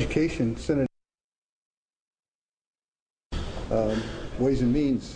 Education, Senate Ways and Means.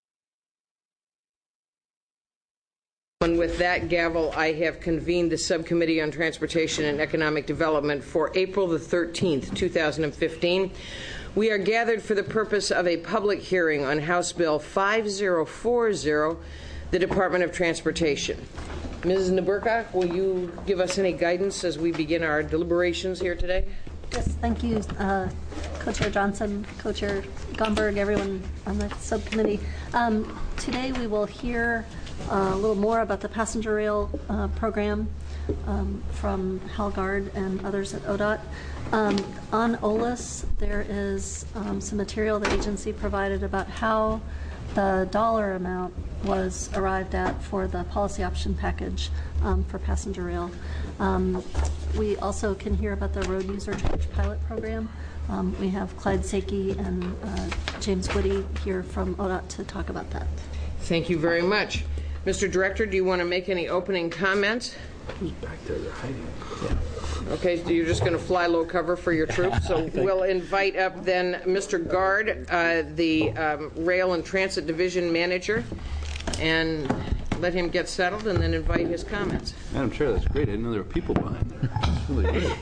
And with that gavel, I have convened the Subcommittee on Transportation and Economic Development for April the 13th, 2015. We are gathered for the purpose of a public hearing on House Bill 5040, the Department of Transportation. Ms. Naburka, will you give us any guidance as we begin our deliberations here today? Yes, thank you, Co-Chair Johnson, Co-Chair Gomberg, everyone on the subcommittee. Today we will hear a little more about the passenger rail program from Hal Gard and others at ODOT. On OLIS, there is some material the agency provided about how the dollar amount was arrived at for the policy option package for passenger rail. We also can hear about the road user charge pilot program. We have Clyde Sakey and James Woody here from ODOT to talk about that. Thank you very much. Mr. Director, do you want to make any opening comments? Who's back there? They're hiding. Yeah. Okay, so you're just going to fly low cover for your troops. So we'll invite up then Mr. Gard, the Rail and Transit Division Manager, and let him get settled and then invite his comments. Madam Chair, that's great. I didn't know there were people behind there. It's really good.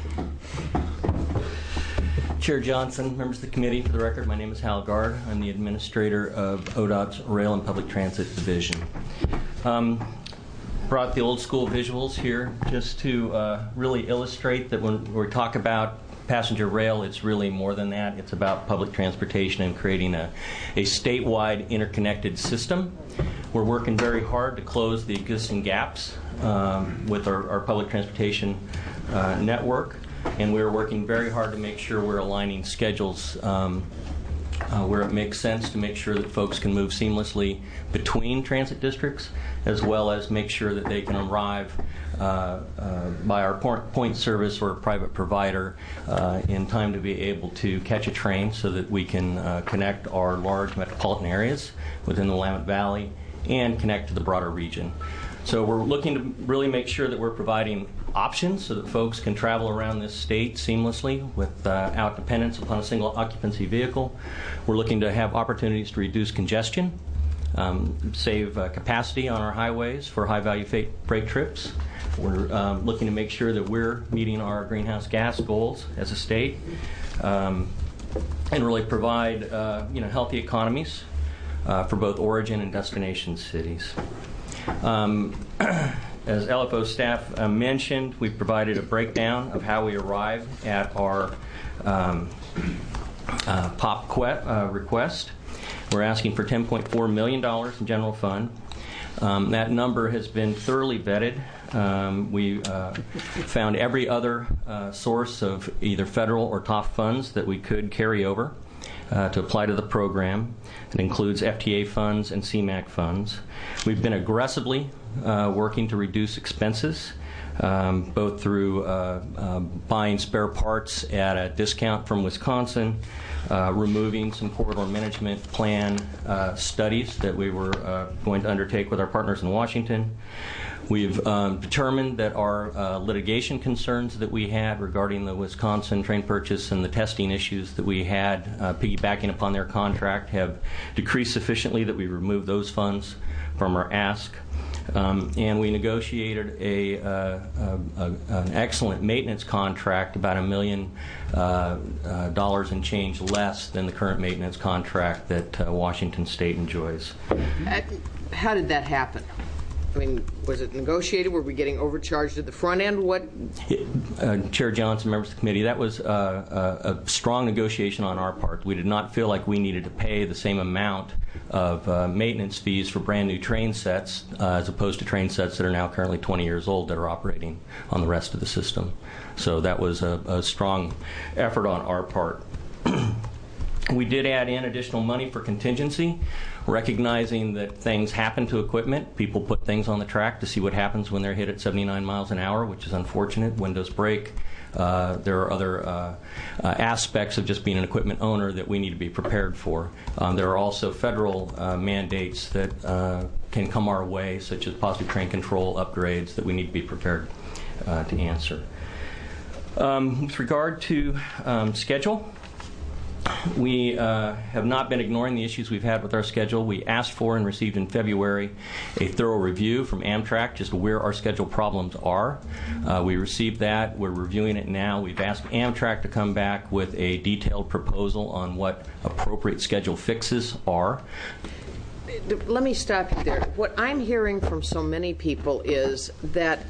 Chair Johnson, members of the committee, for the record, my name is Hal Gard. I'm the administrator of ODOT's Rail and Public Transit Division. Brought the old school visuals here just to really illustrate that when we talk about passenger rail, it's really more than that. It's about public transportation and creating a statewide interconnected system. We're working very hard to close the existing gaps with our public transportation network, and we're working very hard to make sure we're aligning schedules where it makes sense to make sure that folks can move seamlessly between transit districts, as well as make sure that they can arrive by our point service or private provider in time to be able to catch a train so that we can connect our large metropolitan areas within the Willamette Valley and connect to the broader region. So we're looking to really make sure that we're providing options so that folks can travel around this state seamlessly without dependence upon a single occupancy vehicle. We're looking to have opportunities to reduce congestion, save capacity on our highways for high-value freight trips. We're looking to make sure that we're meeting our greenhouse gas goals as a state, and really provide healthy economies for both origin and destination cities. As LFO staff mentioned, we've provided a breakdown of how we arrive at our POP request. We're asking for $10.4 million in general fund. That number has been thoroughly vetted. We found every other source of either federal or TOF funds that we could carry over to apply to the program. It includes FTA funds and CMAQ funds. We've been aggressively working to reduce expenses, both through buying spare parts at a discount from Wisconsin, removing some corridor management plan studies that we were going to undertake with our partners in Washington. We've determined that our litigation concerns that we had regarding the Wisconsin train purchase and the testing issues that we had piggybacking upon their contract have decreased sufficiently that we removed those funds from our ask. And we negotiated an excellent maintenance contract, about $1 million and change less than the current maintenance contract that Washington State enjoys. How did that happen? I mean, was it negotiated? Were we getting overcharged at the front end? What? Chair Johnson, members of the committee, that was a strong negotiation on our part. We did not feel like we needed to pay the same amount of maintenance fees for brand new train sets as opposed to train sets that are now currently 20 years old that are operating on the rest of the system. So that was a strong effort on our part. We did add in additional money for contingency, recognizing that things happen to equipment. People put things on the track to see what happens when they're hit at 79 miles an hour, which is unfortunate. Windows break. There are other aspects of just being an equipment owner that we need to be prepared for. There are also federal mandates that can come our way, such as positive train control upgrades that we need to be prepared to answer. With regard to schedule, we have not been ignoring the issues we've had with our schedule. We asked for and received in February a thorough review from Amtrak just where our schedule problems are. We received that. We're reviewing it now. We've asked Amtrak to come back with a detailed proposal on what appropriate schedule fixes are. Let me stop you there. What I'm hearing from so many people is that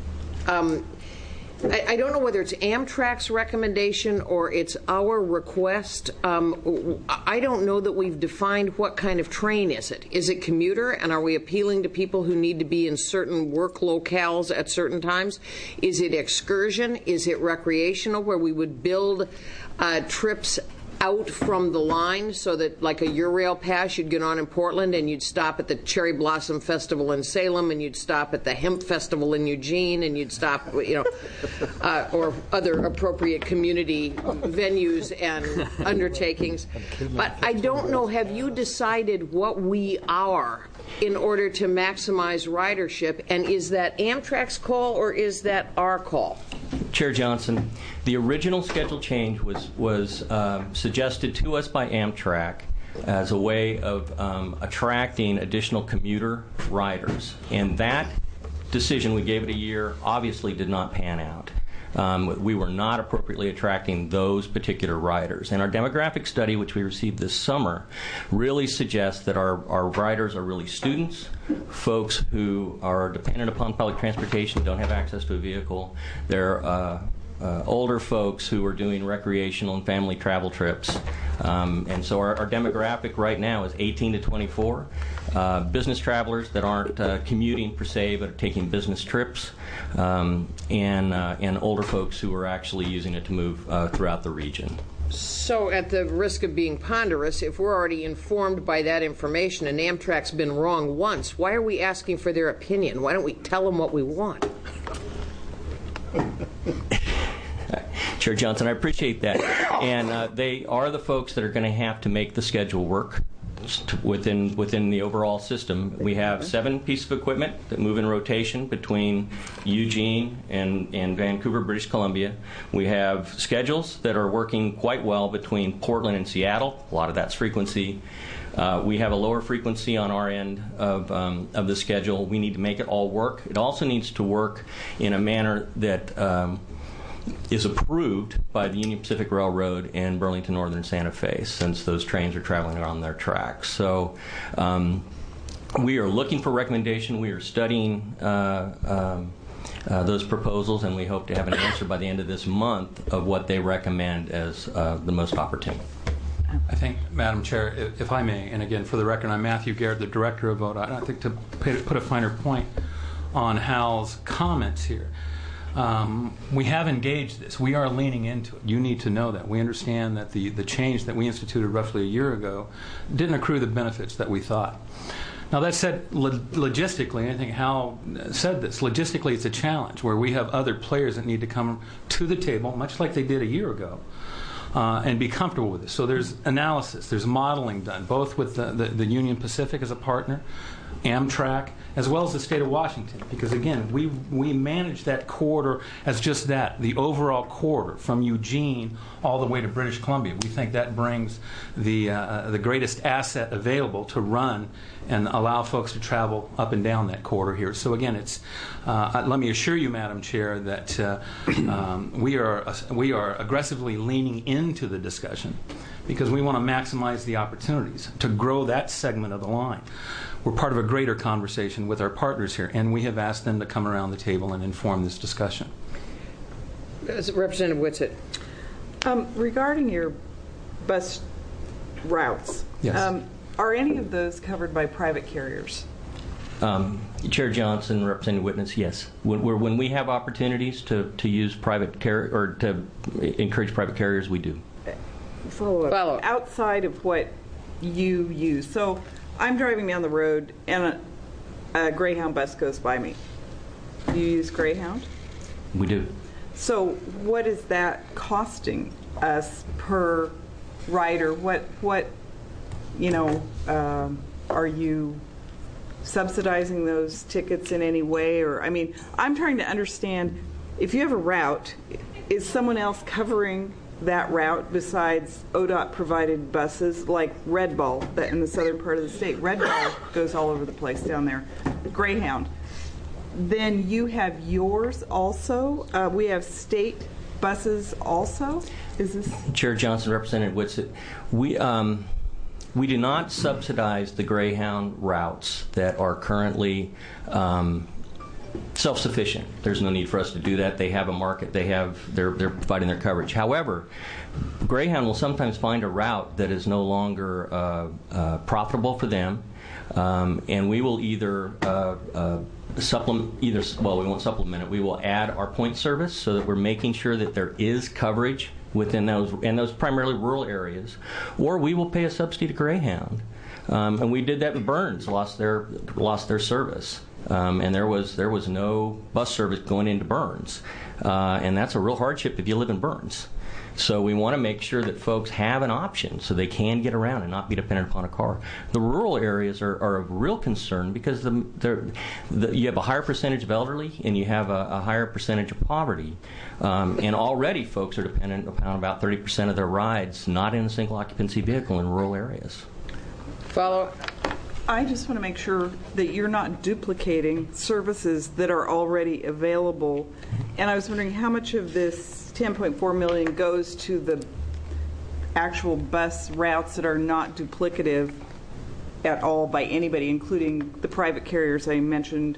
I don't know whether it's Amtrak's recommendation or it's our request. I don't know that we've defined what kind of train is it. Is it commuter, and are we appealing to people who need to be in certain work locales at certain times? Is it excursion? Is it recreational, where we would build trips out from the line so that, like a Eurail pass, you'd get on in Portland and you'd stop at the Cherry Blossom Festival in Salem, and you'd stop at the Hemp Festival in Eugene, and you'd stop, or other appropriate community venues and undertakings. But I don't know, have you decided what we are in order to maximize ridership, and is that Amtrak's call or is that our call? Chair Johnson, the original schedule change was suggested to us by Amtrak as a way of attracting additional commuter riders. And that decision, we gave it a year, obviously did not pan out. We were not appropriately attracting those particular riders. And our demographic study, which we received this summer, really suggests that our riders are really students, folks who are dependent upon public transportation, don't have access to a vehicle. They're older folks who are doing recreational and family travel trips. And so our demographic right now is 18 to 24. Business travelers that aren't commuting per se, but are taking business trips, and older folks who are actually using it to move throughout the region. So, at the risk of being ponderous, if we're already informed by that information and Amtrak's been wrong once, why are we asking for their opinion? Why don't we tell them what we want? Chair Johnson, I appreciate that. And they are the folks that are going to have to make the schedule work within the overall system. We have 7 pieces of equipment that move in rotation between Eugene and Vancouver, British Columbia. We have schedules that are working quite well between Portland and Seattle. A lot of that's frequency. We have a lower frequency on our end of the schedule. We need to make it all work. It also needs to work in a manner that is approved by the Union Pacific Railroad in Burlington Northern Santa Fe, since those trains are traveling on their tracks. So we are looking for recommendation. We are studying those proposals, and we hope to have an answer by the end of this month of what they recommend as the most opportune. I think, Madam Chair, if I may, and again, for the record, I'm Matthew Garrett, the Director of VOTE. I think to put a finer point on Hal's comments here, we have engaged this. We are leaning into it. You need to know that. We understand that the change that we instituted roughly a year ago didn't accrue the benefits that we thought. Now, that said, logistically, I think Hal said this, logistically it's a challenge where we have other players that need to come to the table, much like they did a year ago, and be comfortable with this. So there's analysis, there's modeling done, both with the Union Pacific as a partner, Amtrak, as well as the state of Washington, because again, we manage that corridor as just that, the overall corridor from Eugene all the way to British Columbia. We think that brings the greatest asset available to run and allow folks to travel up and down that corridor here. So again, it's let me assure you, Madam Chair, that we are aggressively leaning into the discussion because we want to maximize the opportunities to grow that segment of the line. We're part of a greater conversation with our partners here, and we have asked them to come around the table and inform this discussion. Representative Whitsett. Regarding your bus routes, yes. Are any of those covered by private carriers? Chair Johnson, Representative Witness, yes. When we have opportunities to use private carrier or to encourage private carriers, we do. Follow-up. Outside of what you use. So I'm driving down the road and a Greyhound bus goes by me. Do you use Greyhound? We do. So what is that costing us per rider? What are you subsidizing those tickets in any way? Or, I mean, I'm trying to understand, if you have a route is someone else covering that route besides ODOT-provided buses, like Red Ball, that in the southern part of the state? Red Ball goes all over the place down there. Greyhound. Then you have yours also. We have state buses also. Is this Chair Johnson, Representative Whitsitt, we do not subsidize the Greyhound routes that are currently self-sufficient. There's no need for us to do that. They have a market. They're providing their coverage. However, Greyhound will sometimes find a route that is no longer profitable for them, and we will either supplement. Well, we won't supplement it. We will add our point service so that we're making sure that there is coverage within those primarily rural areas, or we will pay a subsidy to Greyhound. And we did that when Burns lost their service. And there was no bus service going into Burns, and that's a real hardship if you live in Burns. So we want to make sure that folks have an option so they can get around and not be dependent upon a car. The rural areas are of real concern because you have a higher percentage of elderly and you have a higher percentage of poverty. And already folks are dependent upon about 30% of their rides not in a single occupancy vehicle in rural areas. Follow. I just want to make sure that you're not duplicating services that are already available. And I was wondering how much of this $10.4 million goes to the actual bus routes that are not duplicative at all by anybody, including the private carriers I mentioned.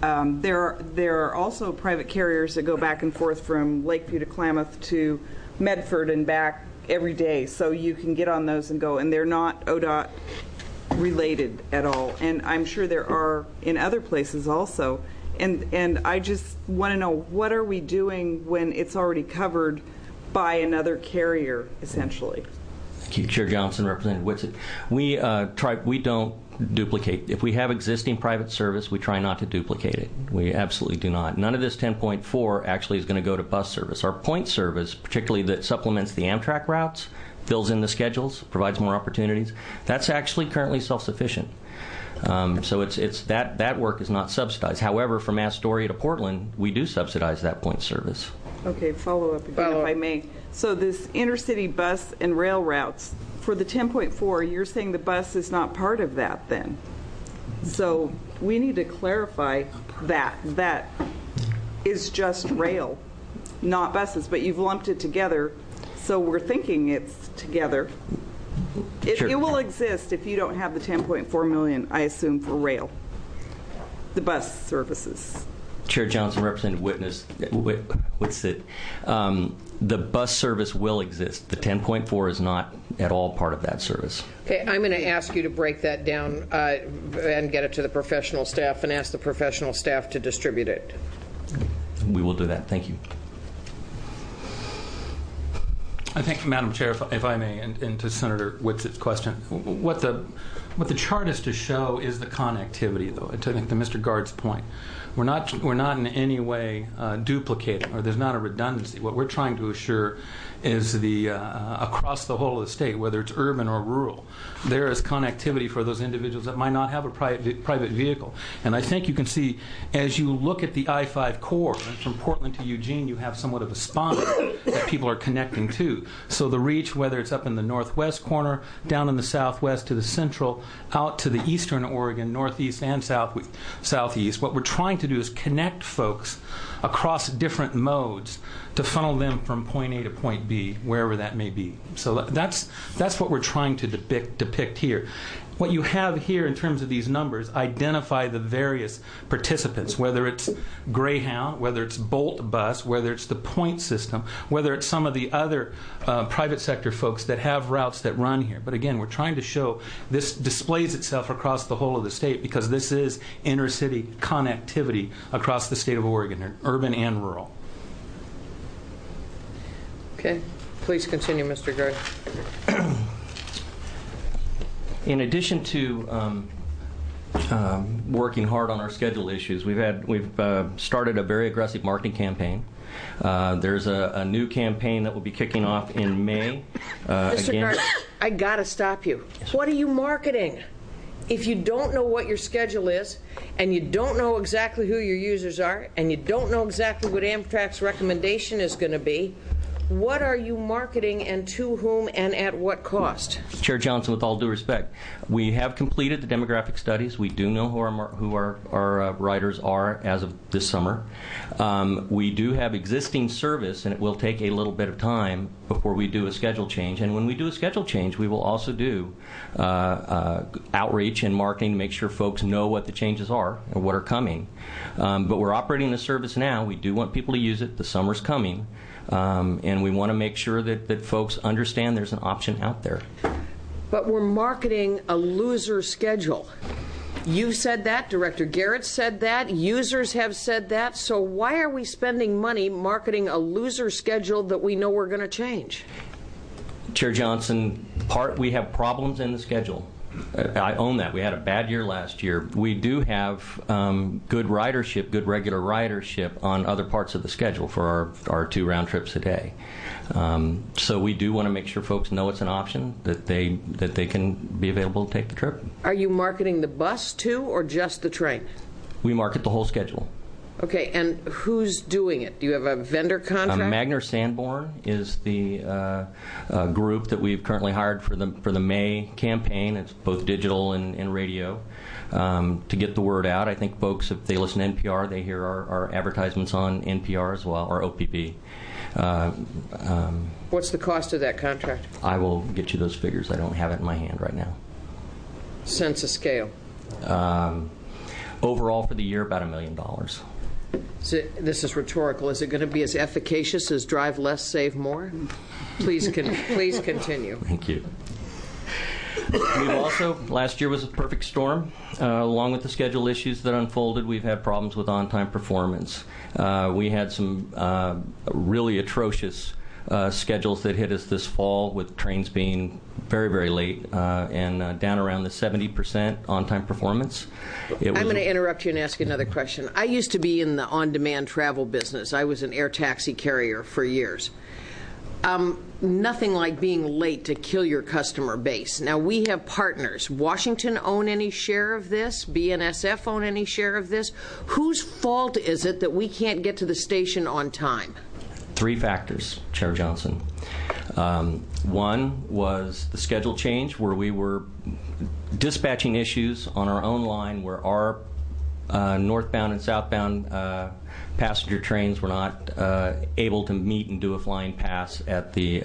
There are also private carriers that go back and forth from Lakeview to Klamath to Medford and back every day, so you can get on those and go, and they're not ODOT related at all, and I'm sure there are in other places also. And I just want to know, what are we doing when it's already covered by another carrier, essentially? Thank you, Chair Johnson, Representative Whitsitt. We don't duplicate. If we have existing private service, we try not to duplicate it. We absolutely do not. None of this 10.4 actually is going to go to bus service. Our point service, particularly that supplements the Amtrak routes, fills in the schedules, provides more opportunities. That's actually currently self-sufficient. So it's that work is not subsidized. However, from Astoria to Portland, we do subsidize that point service. Okay, follow up again, if I may. So this intercity bus and rail routes, for the 10.4, you're saying the bus is not part of that then? So we need to clarify that is just rail, not buses, but you've lumped it together, so we're thinking it's together. Sure. It will exist if you don't have the $10.4 million, I assume, for rail, the bus services. Chair Johnson, Representative Whitsitt, the bus service will exist. The 10.4 is not at all part of that service. Okay, I'm going to ask you to break that down and get it to the professional staff and ask the professional staff to distribute it. We will do that. Thank you. I think, Madam Chair, if I may, and to Senator Whitsitt's question, what the chart is to show is the connectivity, though. I think to Mr. Guard's point, we're not in any way duplicating, or there's not a redundancy. What we're trying to assure is the across the whole of the state, whether it's urban or rural, there is connectivity for those individuals that might not have a private vehicle. And I think you can see, as you look at the I-5 core, from Portland to Eugene, you have somewhat of a spine that people are connecting to. So the reach, whether it's up in the northwest corner, down in the southwest to the central, out to the eastern Oregon, northeast and southeast, what we're trying to do is connect folks across different modes to funnel them from point A to point B, wherever that may be. So that's what we're trying to depict here. What you have here in terms of these numbers identify the various participants, whether it's Greyhound, whether it's Bolt Bus, whether it's the point system, whether it's some of the other private sector folks that have routes that run here. But again, we're trying to show this displays itself across the whole of the state because this is intercity connectivity across the state of Oregon, urban and rural. Okay, please continue, Mr. Gray. In addition to working hard on our schedule issues, we've started a very aggressive marketing campaign. There's a new campaign that will be kicking off in May. Mr. Gard, I got to stop you. Yes. What are you marketing? If you don't know what your schedule is, and you don't know exactly who your users are, and you don't know exactly what Amtrak's recommendation is going to be, what are you marketing and to whom and at what cost? Chair Johnson, with all due respect, we have completed the demographic studies. We do know who our riders are as of this summer. We do have existing service, and it will take a little bit of time before we do a schedule change. And when we do a schedule change, we will also do outreach and marketing to make sure folks know what the changes are and what are coming. But we're operating the service now. We do want people to use it. The summer's coming. And we want to make sure that folks understand there's an option out there. But we're marketing a loser schedule. You said that, Director Garrett said that, users have said that, so why are we spending money marketing a loser schedule that we know we're going to change? Chair Johnson, we have problems in the schedule. I own that. We had a bad year last year. We do have good ridership, good regular ridership on other parts of the schedule for our 2 round trips a day. So we do want to make sure folks know it's an option, that they can be available to take the trip. Are you marketing the bus too, or just the train? We market the whole schedule. Okay, and who's doing it? Do you have a vendor contract? Magner Sanborn is the group that we've currently hired for the May campaign. It's both digital and radio to get the word out. I think folks, if they listen to NPR, they hear our advertisements on NPR as well, or OPB. What's the cost of that contract? I will get you those figures. I don't have it in my hand right now. Sense of scale. Overall for the year, about $1 million. So this is rhetorical. Is it going to be as efficacious as drive less, save more? Please continue. Thank you. We've also, last year was a perfect storm. Along with the schedule issues that unfolded, we've had problems with on-time performance. We had some really atrocious schedules that hit us this fall, with trains being very, very late and down around the 70% on-time performance. I'm going to interrupt you and ask you another question. I used to be in the on-demand travel business. I was an air taxi carrier for years. Nothing like being late to kill your customer base. Now, we have partners. Washington own any share of this? BNSF own any share of this? Whose fault is it that we can't get to the station on time? 3 factors, Chair Johnson. One was the schedule change, where we were dispatching issues on our own line, where our northbound and southbound passenger trains were not able to meet and do a flying pass at the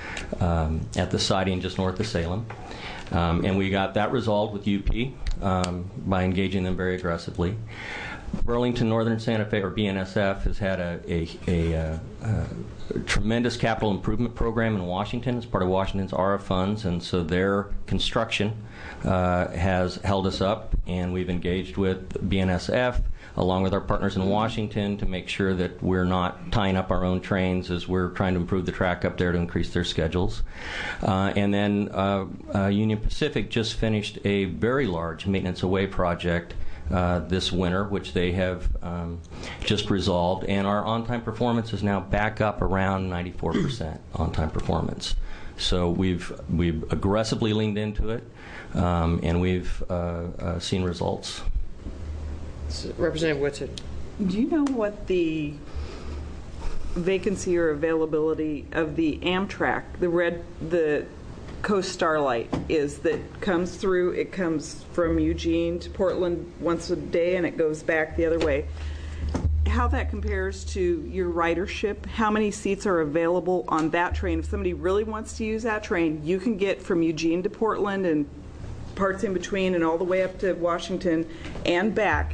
siding just north of Salem. And we got that resolved with UP by engaging them very aggressively. Burlington Northern Santa Fe, or BNSF, has had a tremendous capital improvement program in Washington as part of Washington's ARA funds, and so their construction has held us up, and we've engaged with BNSF along with our partners in Washington to make sure that we're not tying up our own trains as we're trying to improve the track up there to increase their schedules. And then Union Pacific just finished a very large maintenance away project this winter, which they have just resolved, and our on-time performance is now back up around 94% on-time performance. So we've aggressively leaned into it, and we've seen results. Representative Whitsitt. Do you know what the vacancy or availability of the Amtrak, the Coast Starlight is that comes through? It comes from Eugene to Portland once a day, and it goes back the other way. How that compares to your ridership? How many seats are available on that train? If somebody really wants to use that train, you can get from Eugene to Portland and parts in between and all the way up to Washington and back.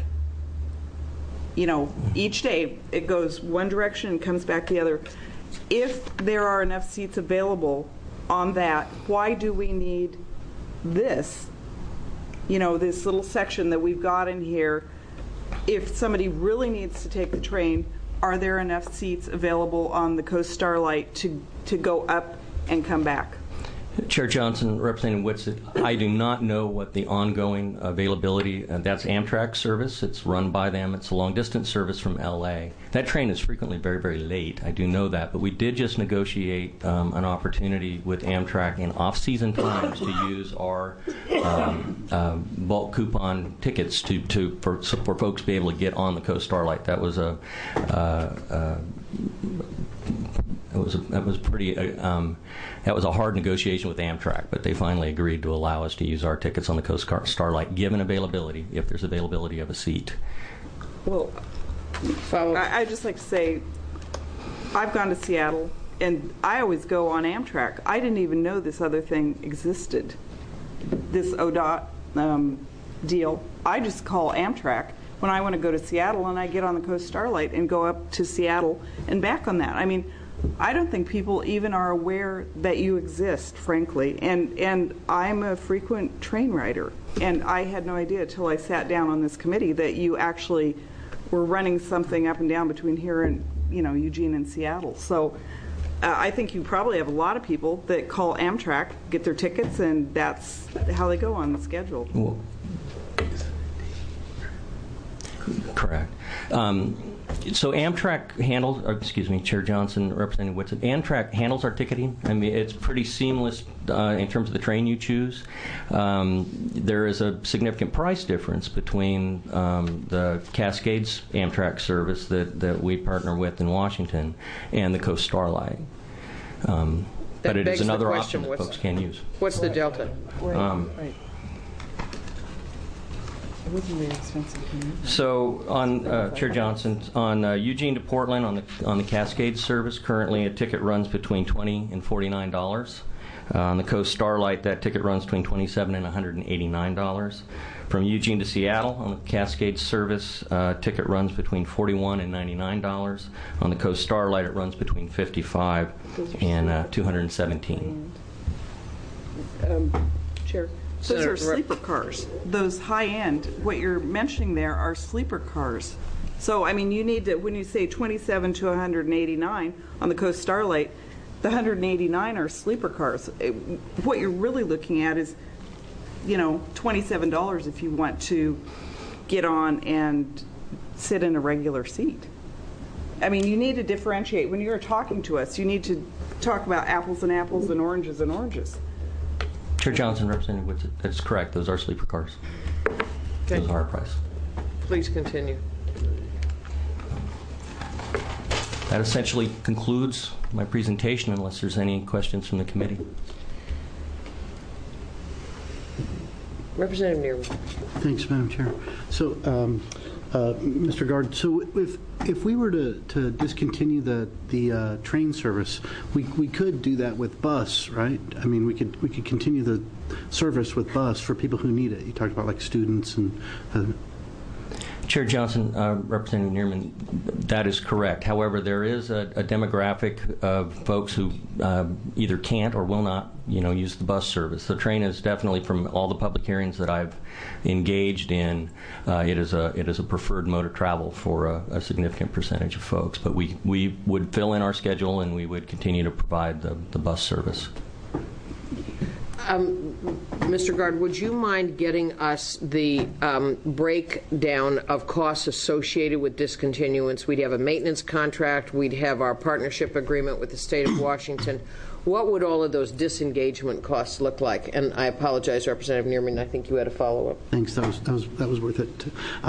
You know, each day it goes one direction and comes back the other. If there are enough seats available on that, why do we need this? You know, this little section that we've got in here. If somebody really needs to take the train, are there enough seats available on the Coast Starlight to go up and come back? Chair Johnson, Representative Whitsitt, I do not know what the ongoing availability, that's Amtrak service. It's run by them. It's a long-distance service from L.A. That train is frequently very, very late. I do know that. But we did just negotiate an opportunity with Amtrak in off-season times to use our bulk coupon tickets for folks to be able to get on the Coast Starlight. That was that was a hard negotiation with Amtrak, but they finally agreed to allow us to use our tickets on the Coast Starlight, given availability, if there's availability of a seat. Well, I'd just like to say, I've gone to Seattle, and I always go on Amtrak. I didn't even know this other thing existed, this ODOT deal. I just call Amtrak when I want to go to Seattle, and I get on the Coast Starlight and go up to Seattle and back on that. I mean, I don't think people even are aware that you exist, frankly. And I'm a frequent train rider, and I had no idea until I sat down on this committee that you actually were running something up and down between here and Eugene and Seattle. So I think you probably have a lot of people that call Amtrak, get their tickets, and that's how they go on the schedule. Well, correct. So Amtrak handles, Chair Johnson, Representative Whitsitt, Amtrak handles our ticketing. I mean, it's pretty seamless in terms of the train you choose. There is a significant price difference between the Cascades Amtrak service that we partner with in Washington and the Coast Starlight. But it is another option that folks can use. What's the delta? Right. It wasn't very expensive. So, on Chair Johnson, on Eugene to Portland on the Cascade service, currently a ticket runs between $20 and $49. On the Coast Starlight, that ticket runs between $27 and $189. From Eugene to Seattle, on the Cascade service, ticket runs between $41 and $99. On the Coast Starlight, it runs between $55 and $217. Chair. Those are sleeper cars. Those high-end, what you're mentioning there are sleeper cars. So, I mean, you need to, when you say 27 to 189 on the Coast Starlight, the 189 are sleeper cars. What you're really looking at is, $27 if you want to get on and sit in a regular seat. I mean, you need to differentiate. When you're talking to us, you need to talk about apples and apples and oranges and oranges. Chair Johnson, Representative Whitsitt, that's correct. Those are sleeper cars. Okay. Those are our price. Please continue. That essentially concludes my presentation, unless there's any questions from the committee. Representative Neerman. Thanks, Madam Chair. So, Mr. Gard, so if we were to discontinue the train service, we could do that with bus, right? I mean, we could continue the service with bus for people who need it. You talked about like students and. Chair Johnson, Representative Neerman, that is correct. However, there is a demographic of folks who either can't or will not, use the bus service. The train is definitely, from all the public hearings that I've engaged in, it is a preferred mode of travel for a significant percentage of folks. But we would fill in our schedule and we would continue to provide the bus service. Mr. Gard, would you mind getting us the breakdown of costs associated with discontinuance? We'd have a maintenance contract. We'd have our partnership agreement with the state of Washington. What would all of those disengagement costs look like? And I apologize, Representative Neerman, I think you had a follow-up. Thanks. That was worth it.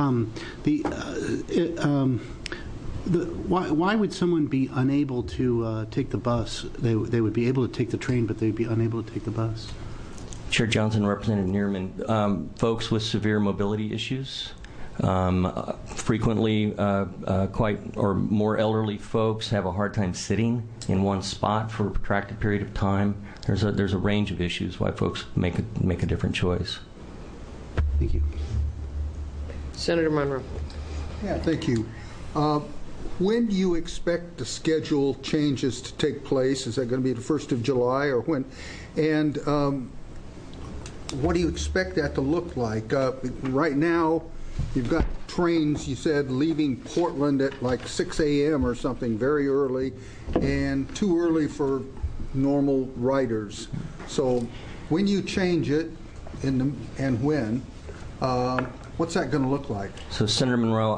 Why would someone be unable to take the bus? They would be able to take the train, but they'd be unable to take the bus. Chair Johnson, Representative Neerman, folks with severe mobility issues, frequently more elderly folks have a hard time sitting in one spot for a protracted period of time. There's a range of issues why folks make a different choice. Thank you. Senator Monroe. Yeah, thank you. When do you expect the schedule changes to take place? Is that going to be the 1st of July or when? And what do you expect that to look like? Right now, you've got trains, you said, leaving Portland at like 6 a.m. or something, very early, and too early for normal riders. So when you change it, and when, what's that going to look like? So, Senator Monroe,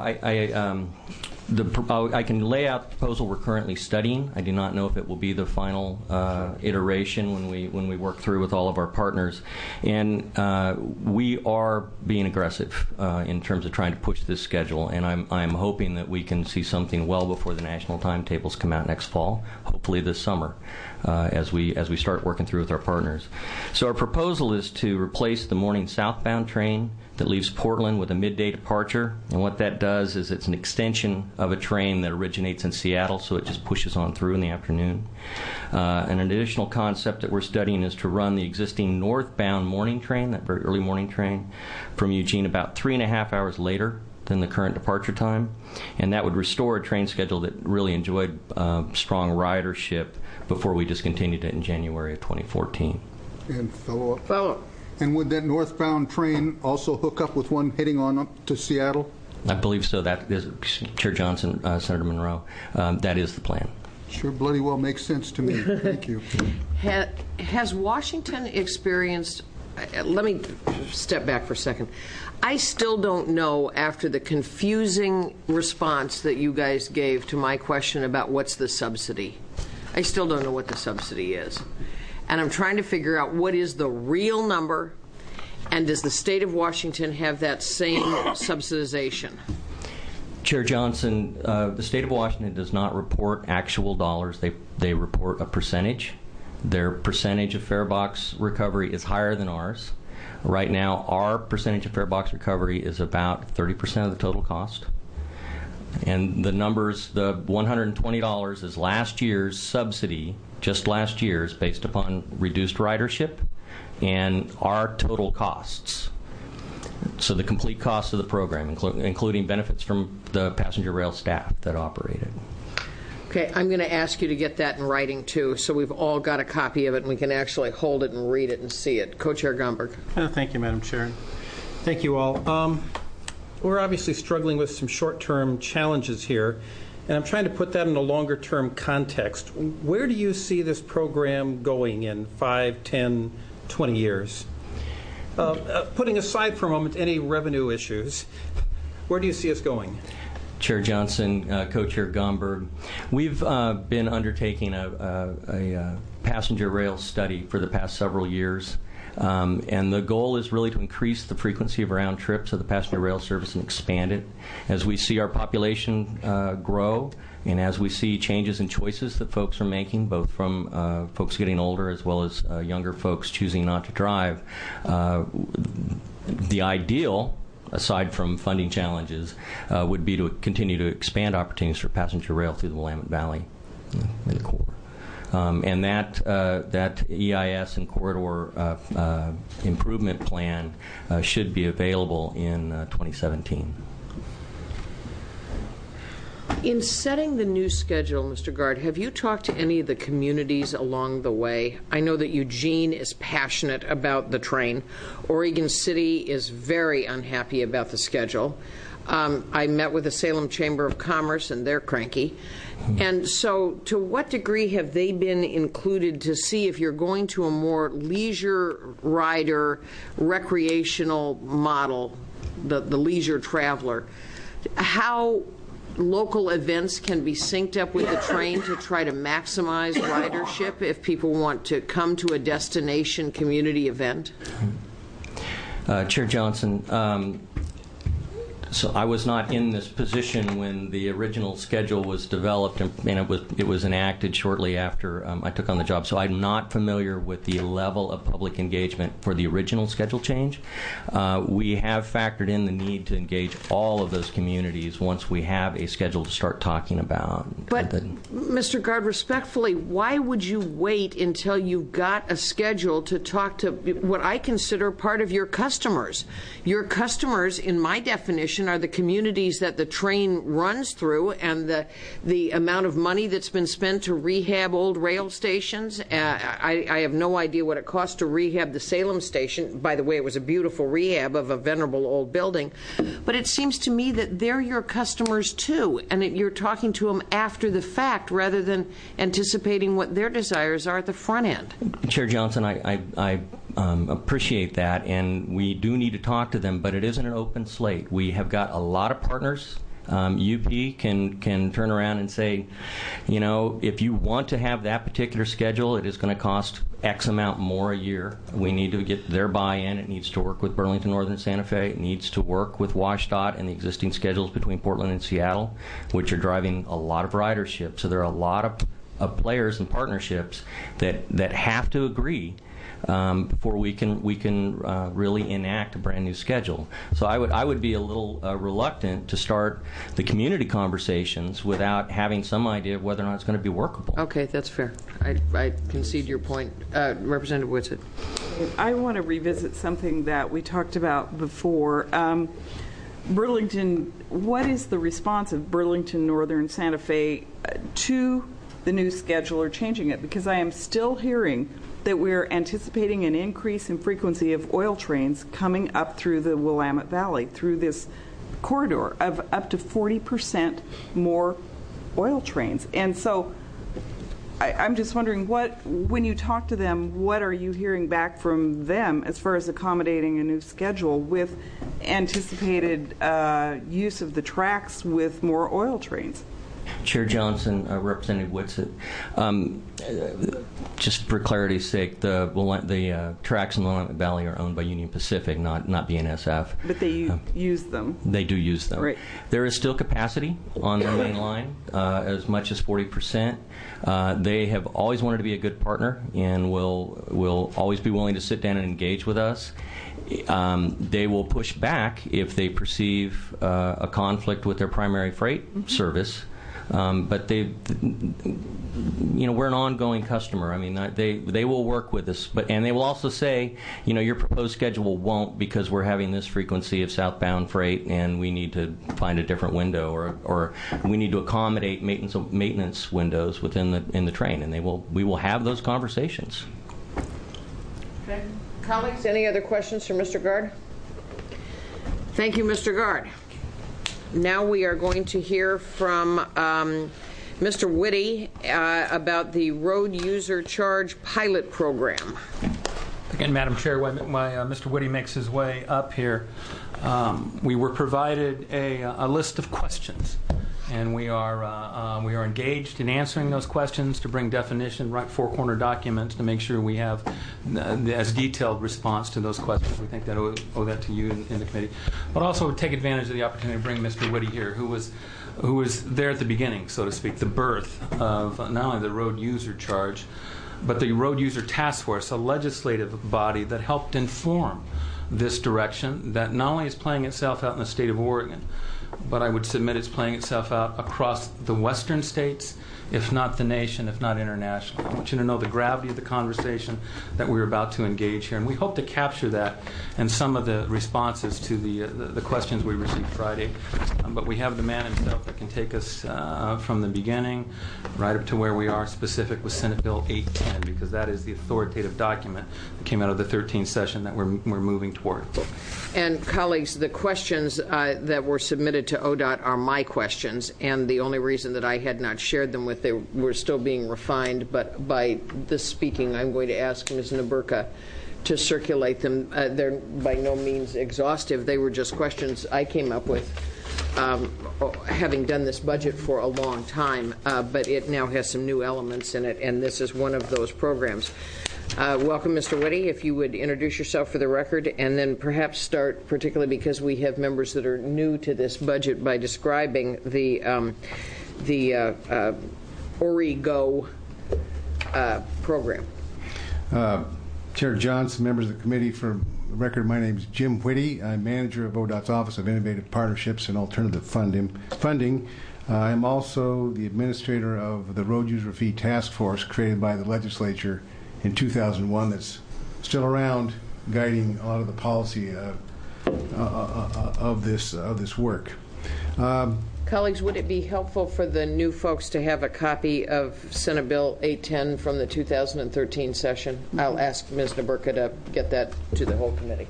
I can lay out the proposal we're currently studying. I do not know if it will be the final iteration when we work through with all of our partners. And we are being aggressive in terms of trying to push this schedule. And I'm hoping that we can see something well before the national timetables come out next fall, hopefully this summer, as we start working through with our partners. So our proposal is to replace the morning southbound train that leaves Portland with a midday departure. And what that does is it's an extension of a train that originates in Seattle, so it just pushes on through in the afternoon. An additional concept that we're studying is to run the existing northbound morning train, that very early morning train, from Eugene about 3.5 hours later than the current departure time. And that would restore a train schedule that really enjoyed strong ridership before we discontinued it in January of 2014. And follow-up? Follow-up. And would that northbound train also hook up with one heading on up to Seattle? I believe so. That is, Chair Johnson, Senator Monroe, that is the plan. Sure bloody well makes sense to me. Thank you. Has Washington experienced, let me step back for a second. I still don't know, after the confusing response that you guys gave to my question about what's the subsidy, I still don't know what the subsidy is. And I'm trying to figure out what is the real number, and does the state of Washington have that same subsidization? Chair Johnson, the state of Washington does not report actual dollars. They report a percentage. Their percentage of fare box recovery is higher than ours. Right now, our percentage of fare box recovery is about 30% of the total cost. And the numbers, the $120 is last year's subsidy, just last year's, based upon reduced ridership and our total costs. So the complete cost of the program, including benefits from the passenger rail staff that operate it. Okay, I'm going to ask you to get that in writing, too, so we've all got a copy of it and we can actually hold it and read it and see it. Co-Chair Gomberg. Thank you, Madam Chair. Thank you all. We're obviously struggling with some short-term challenges here, and I'm trying to put that in a longer-term context. Where do you see this program going in 5, 10, 20 years? Putting aside for a moment any revenue issues, where do you see us going? Chair Johnson, Co-Chair Gomberg, we've been undertaking a passenger rail study for the past several years. And the goal is really to increase the frequency of round trips of the passenger rail service and expand it. As we see our population grow, and as we see changes in choices that folks are making, both from folks getting older as well as younger folks choosing not to drive, the ideal, aside from funding challenges, would be to continue to expand opportunities for passenger rail through the Willamette Valley in the core. And that EIS and corridor improvement plan should be available in 2017. In setting the new schedule, Mr. Guard, have you talked to any of the communities along the way? I know that Eugene is passionate about the train. Oregon City is very unhappy about the schedule. I met with the Salem Chamber of Commerce, and they're cranky. And so to what degree have they been included to see if you're going to a more leisure rider, recreational model, the leisure traveler, how local events can be synced up with the train to try to maximize ridership if people want to come to a destination community event? Chair Johnson, so I was not in this position when the original schedule was developed, and it was enacted shortly after I took on the job. So I'm not familiar with the level of public engagement for the original schedule change. We have factored in the need to engage all of those communities once we have a schedule to start talking about. But, Mr. Guard, respectfully, why would you wait until you've got a schedule to talk to what I consider part of your customers? Your customers, in my definition, consideration are the communities that the train runs through and the amount of money that's been spent to rehab old rail stations. I have no idea what it costs to rehab the Salem station. By the way, it was a beautiful rehab of a venerable old building. But it seems to me that they're your customers too, and you're talking to them after the fact rather than anticipating what their desires are at the front end. Chair Johnson, I appreciate that, and we do need to talk to them, but it isn't an open slate. We have got a lot of partners. UP can turn around and say, you know, if you want to have that particular schedule, it is going to cost X amount more a year. We need to get their buy-in. It needs to work with Burlington Northern Santa Fe. It needs to work with WashDOT and the existing schedules between Portland and Seattle, which are driving a lot of ridership. So there are a lot of players and partnerships that have to agree before we can really enact a brand new schedule. So I would be a little reluctant to start the community conversations without having some idea of whether or not it's going to be workable. Okay, that's fair. I concede your point. Representative Whitsett. I want to revisit something that we talked about before. Burlington, what is the response of Burlington Northern Santa Fe to the new schedule or changing it? Because I am still hearing that we're anticipating an increase in frequency of oil trains coming up through the Willamette Valley, through this corridor of up to 40% more oil trains. And so I'm just wondering, when you talk to them, what are you hearing back from them as far as accommodating a new schedule with anticipated use of the tracks with more oil trains? Chair Johnson, Representative Whitsett, just for clarity's sake, the tracks in the Willamette Valley are owned by Union Pacific, not BNSF. But they use them. They do use them. Right. There is still capacity on their main line, as much as 40%. They have always wanted to be a good partner and will always be willing to sit down and engage with us. They will push back if they perceive a conflict with their primary freight service. But we're an ongoing customer. I mean, they will work with us, and they will also say, your proposed schedule won't because we're having this frequency of southbound freight, and we need to find a different window, or we need to accommodate maintenance windows within the train, and we will have those conversations. Okay. Colleagues, any other questions for Mr. Gard? Thank you, Mr. Gard. Now we are going to hear from Mr. Whitty about the road user charge pilot program. Again, Madam Chair, while Mr. Whitty makes his way up here, we were provided a list of questions, and we are engaged in answering those questions to bring definition, write four-corner documents to make sure we have as detailed response to those questions. We think that owe that to you in the committee, but also take advantage of the opportunity to bring Mr. Whitty here, who was there at the beginning, so to speak, the birth of not only the road user charge, but the Road User Task Force, a legislative body that helped inform this direction that not only is playing itself out in the state of Oregon, but I would submit it's playing itself out across the western states, if not the nation, if not internationally. I want you to know the gravity of the conversation that we're about to engage here, and we hope to capture that in some of the responses to the questions we received Friday. But we have the man himself that can take us from the beginning right up to where we are specific with Senate Bill 810, because that is the authoritative document that came out of the 13th session that we're moving toward. And colleagues, the questions that were submitted to ODOT are my questions, and the only reason that I had not shared them with, they were still being refined, but by this speaking, I'm going to ask Ms. Naburka to circulate them. They're by no means exhaustive. They were just questions I came up with, having done this budget for a long time, but it now has some new elements in it, and this is one of those programs. Welcome, Mr. Whitty. If you would introduce yourself for the record, and then perhaps start, particularly because we have members that are new to this budget, by describing the ORIGO program. Chair Johnson, members of the committee, for the record, my name is Jim Whitty. I'm manager of ODOT's Office of Innovative Partnerships and Alternative Funding. I'm also the administrator of the Road User Fee Task Force created by the legislature in 2001 that's still around, guiding a lot of the policy of this work. Colleagues, would it be helpful for the new folks to have a copy of Senate Bill 810 from the 2013 session? I'll ask Ms. Naburka to get that to the whole committee.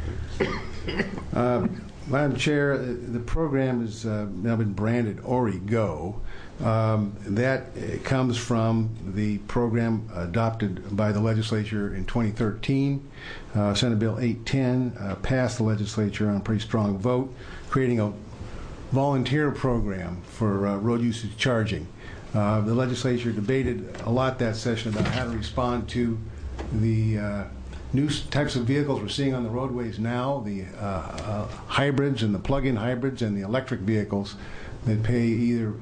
Madam Chair, the program has now been branded ORI Go. That comes from the program adopted by the legislature in 2013. Senate Bill 810 passed the legislature on a pretty strong vote, creating a volunteer program for road usage charging. The legislature debated a lot that session about how to respond to the new types of vehicles we're seeing on the roadways now, the hybrids and the plug-in hybrids and the electric vehicles that pay either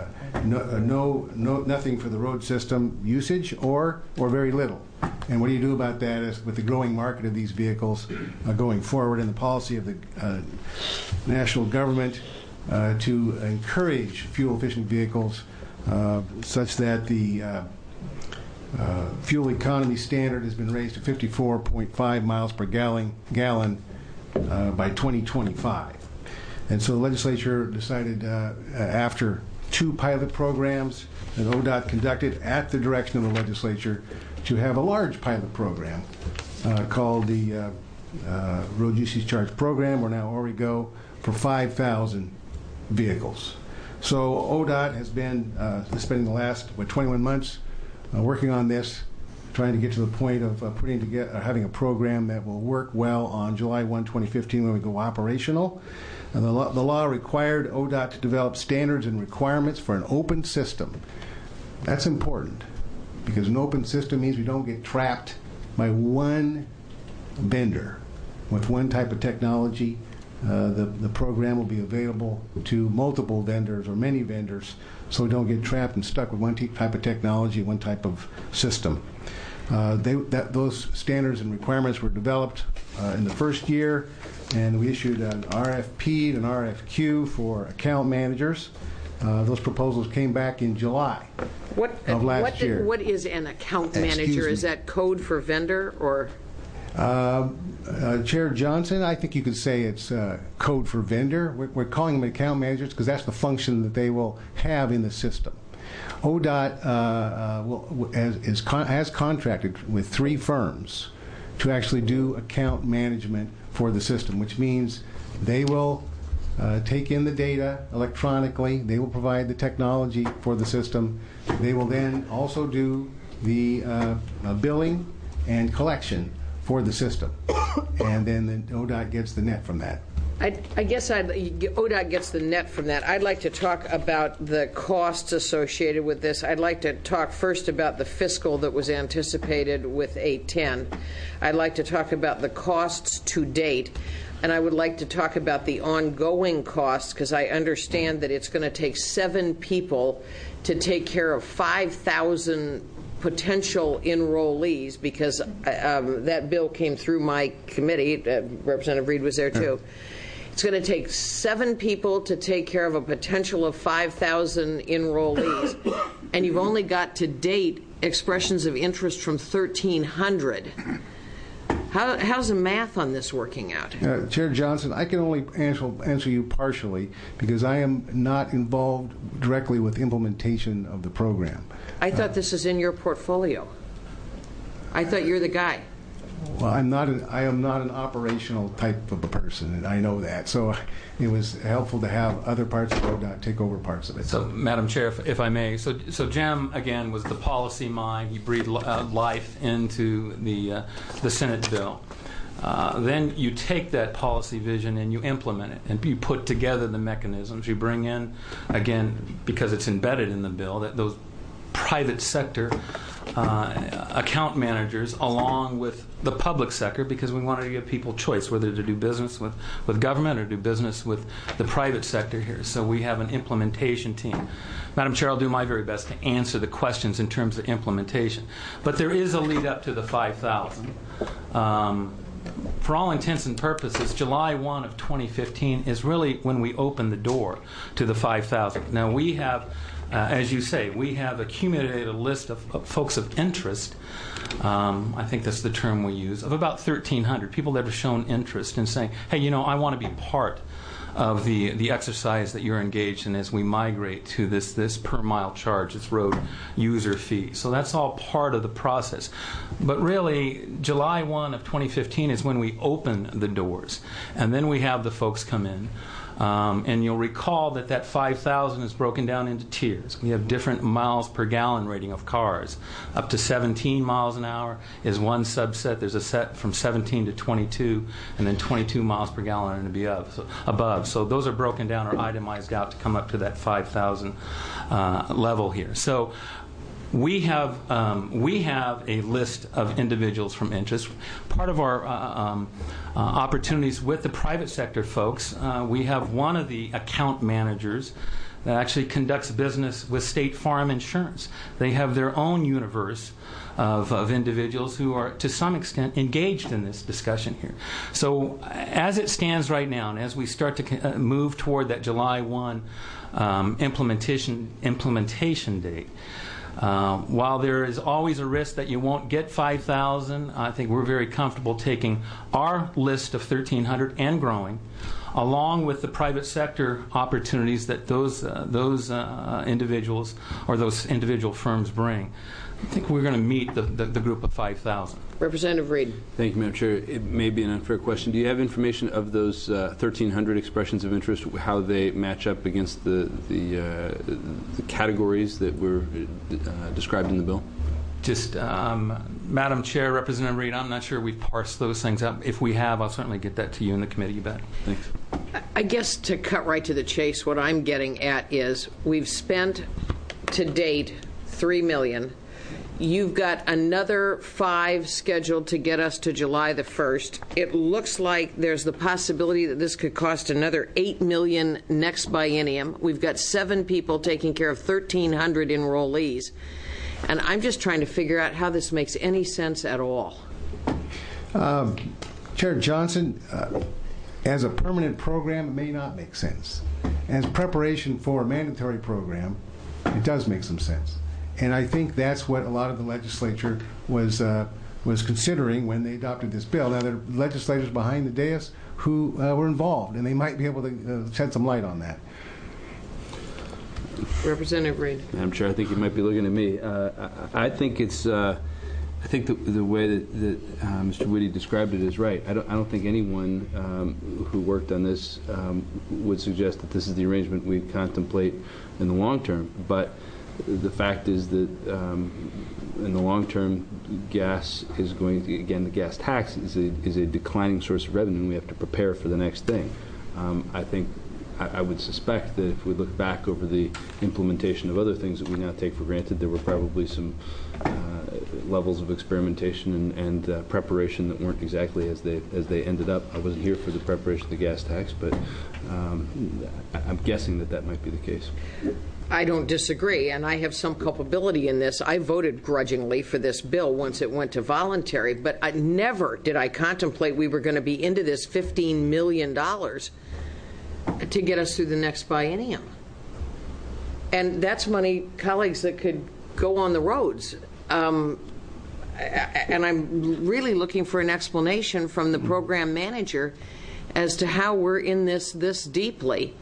nothing for the road system usage or very little. And what do you do about that is with the growing market of these vehicles going forward and the policy of the national government to encourage fuel-efficient vehicles such that the fuel economy standard has been raised to 54.5 miles per gallon by 2025. And so the legislature decided after 2 pilot programs that ODOT conducted at the direction of the legislature to have a large pilot program called the Road Usage Charge Program, or now ORI Go, for 5,000 vehicles. So ODOT has been spending the last 21 months working on this, trying to get to the point of putting together, having a program that will work well on July 1, 2015 when we go operational. And the law required ODOT to develop standards and requirements for an open system. That's important because an open system means we don't get trapped by one vendor with one type of technology. The program will be available to multiple vendors or many vendors, so we don't get trapped and stuck with one type of technology, one type of system. Those standards and requirements were developed in the first year, and we issued an RFP and an RFQ for account managers. Those proposals came back in July of last year. What is an account manager? Is that code for vendor or? Chair Johnson, I think you could say it's code for vendor. We're calling them account managers because that's the function that they will have in the system. ODOT has contracted with 3 firms to actually do account management for the system, which means they will take in the data electronically. They will provide the technology for the system. They will then also do the billing and collection for the system, and then the ODOT gets the net from that. I guess ODOT gets the net from that. I'd like to talk about the costs associated with this. I'd like to talk first about the fiscal that was anticipated with 810. I'd like to talk about the costs to date, and I would like to talk about the ongoing costs because I understand that it's going to take 7 people to take care of 5,000 potential enrollees because that bill came through my committee. Representative Reed was there too. It's going to take 7 people to take care of a potential of 5,000 enrollees, and you've only got to date expressions of interest from 1,300. How's the math on this working out? Chair Johnson, I can only answer you partially because I am not involved directly with implementation of the program. I thought this is in your portfolio. I thought you're the guy. Well, I am not an operational type of a person, and I know that. So it was helpful to have other parts of ODOT take over parts of it. So, Madam Chair, if I may, so Jem, again, was the policy mind. He breathed life into the Senate bill. Then you take that policy vision and you implement it, and you put together the mechanisms. You bring in, again, because it's embedded in the bill, that those private sector account managers along with the public sector, because we wanted to give people choice whether to do business with government or do business with the private sector here. So we have an implementation team. Madam Chair, I'll do my very best to answer the questions in terms of implementation. But there is a lead up to the 5,000. For all intents and purposes, July 1 of 2015 is really when we open the door to the 5,000. Now we have As you say, we have accumulated a list of folks of interest. I think that's the term we use, of about 1,300 people that have shown interest in saying, hey, I want to be part of the exercise that you're engaged in as we migrate to this per mile charge, this road user fee. So that's all part of the process. But really, July 1 of 2015 is when we open the doors. And then we have the folks come in. And you'll recall that 5,000 is broken down into tiers. We have different miles per gallon rating of cars. Up to 17 miles an hour is one subset. There's a set from 17 to 22, and then 22 miles per gallon and above. So those are broken down or itemized out to come up to that 5,000 level here. So we have a list of individuals from interest. Part of our opportunities with the private sector folks, we have one of the account managers that actually conducts business with State Farm Insurance. They have their own universe of individuals who are, to some extent, engaged in this discussion here. So as it stands right now, and as we start to move toward that July 1 implementation date, while there is always a risk that you won't get 5,000, I think we're very comfortable taking our list of 1,300 and growing, along with the private sector opportunities that those individuals or those individual firms bring. I think we're going to meet the group of 5,000. Representative Reed. Thank you, Madam Chair. It may be an unfair question. Do you have information of those 1,300 expressions of interest, how they match up against the categories that were described in the bill? Just, Madam Chair, Representative Reed, I'm not sure we've parsed those things up. If we have, I'll certainly get that to you in the committee, you bet. Thanks. I guess to cut right to the chase, what I'm getting at is we've spent to date $3 million. You've got another 5 scheduled to get us to July the 1st. It looks like there's the possibility that this could cost another $8 million next biennium. We've got 7 people taking care of 1,300 enrollees. And I'm just trying to figure out how this makes any sense at all. Chair Johnson, as a permanent program, it may not make sense. As preparation for a mandatory program, it does make some sense. And I think that's what a lot of the legislature was considering when they adopted this bill. Now, there are legislators behind the dais who were involved, and they might be able to shed some light on that. Representative Reed. Madam Chair, I think you might be looking at me. I think it's. I think the way that Mr. Whitty described it is right. I don't think anyone who worked on this would suggest that this is the arrangement we contemplate in the long term. But the fact is that in the long term, gas is going to, again, the gas tax is a declining source of revenue, and we have to prepare for the next thing. I think I would suspect that if we look back over the implementation of other things that we now take for granted, there were probably some levels of experimentation and preparation that weren't exactly as they ended up. I wasn't here for the preparation of the gas tax, but I'm guessing that might be the case. I don't disagree, and I have some culpability in this. I voted grudgingly for this bill once it went to voluntary, but never did I contemplate we were going to be into this $15 million to get us through the next biennium. And that's money, colleagues, that could go on the roads. And I'm really looking for an explanation from the program manager as to how we're in this deeply.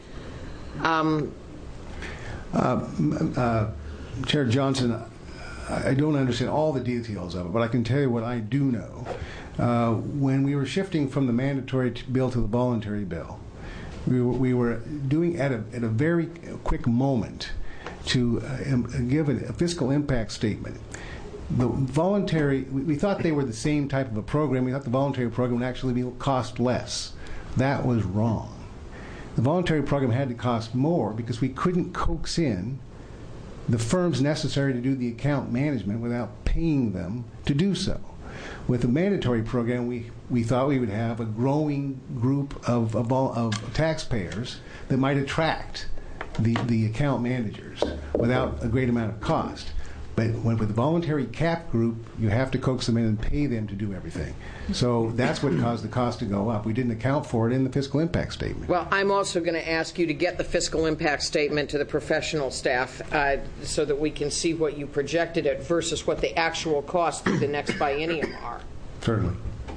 Chair Johnson, I don't understand all the details of it, but I can tell you what I do know. When we were shifting from the mandatory bill to the voluntary bill, we were doing at a very quick moment to give a fiscal impact statement. The voluntary, we thought they were the same type of a program. We thought the voluntary program would actually cost less. That was wrong. The voluntary program had to cost more because we couldn't coax in the firms necessary to do the account management without paying them to do so. With the mandatory program, we thought we would have a growing group of taxpayers that might attract the account managers without a great amount of cost. But with the voluntary cap group, you have to coax them in and pay them to do everything. So that's what caused the cost to go up. We didn't account for it in the fiscal impact statement. Well, I'm also going to ask you to get the fiscal impact statement to the professional staff so that we can see what you projected it versus what the actual cost through the next biennium are. Certainly.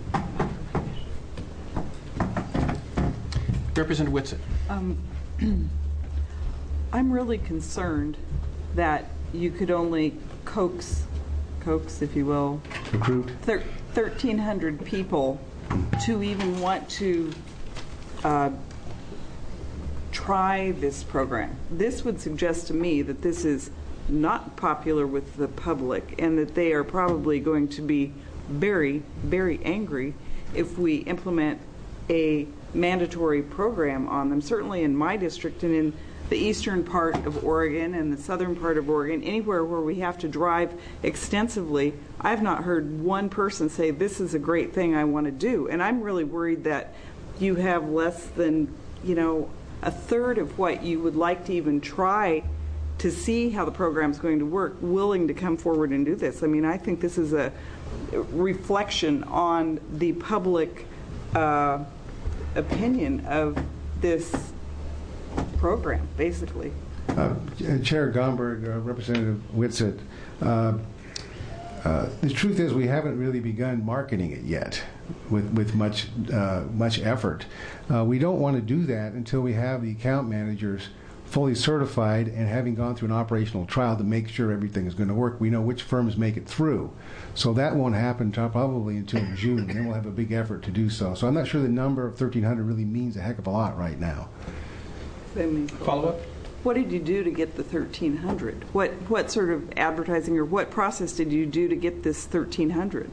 Representative Whitsitt. I'm really concerned that you could only coax, if you will, Recruit. 1,300 people to even want to try this program. This would suggest to me that this is not popular with the public and that they are probably going to be very, very angry if we implement a mandatory program on them. Certainly in my district and in the eastern part of Oregon and the southern part of Oregon, anywhere where we have to drive extensively, I've not heard one person say, this is a great thing I want to do. And I'm really worried that you have less than, a third of what you would like to even try to see how the program is going to work, willing to come forward and do this. I mean, I think this is a reflection on the public opinion of this program, basically. Chair Gomberg, Representative Whitsitt, the truth is we haven't really begun marketing it yet with much effort. We don't want to do that until we have the account managers fully certified and having gone through an operational trial to make sure everything is going to work. We know which firms make it through. So that won't happen probably until June, and then we'll have a big effort to do so. So I'm not sure the number of 1,300 really means a heck of a lot right now. Follow-up? What did you do to get the 1,300? What sort of advertising or what process did you do to get this 1,300?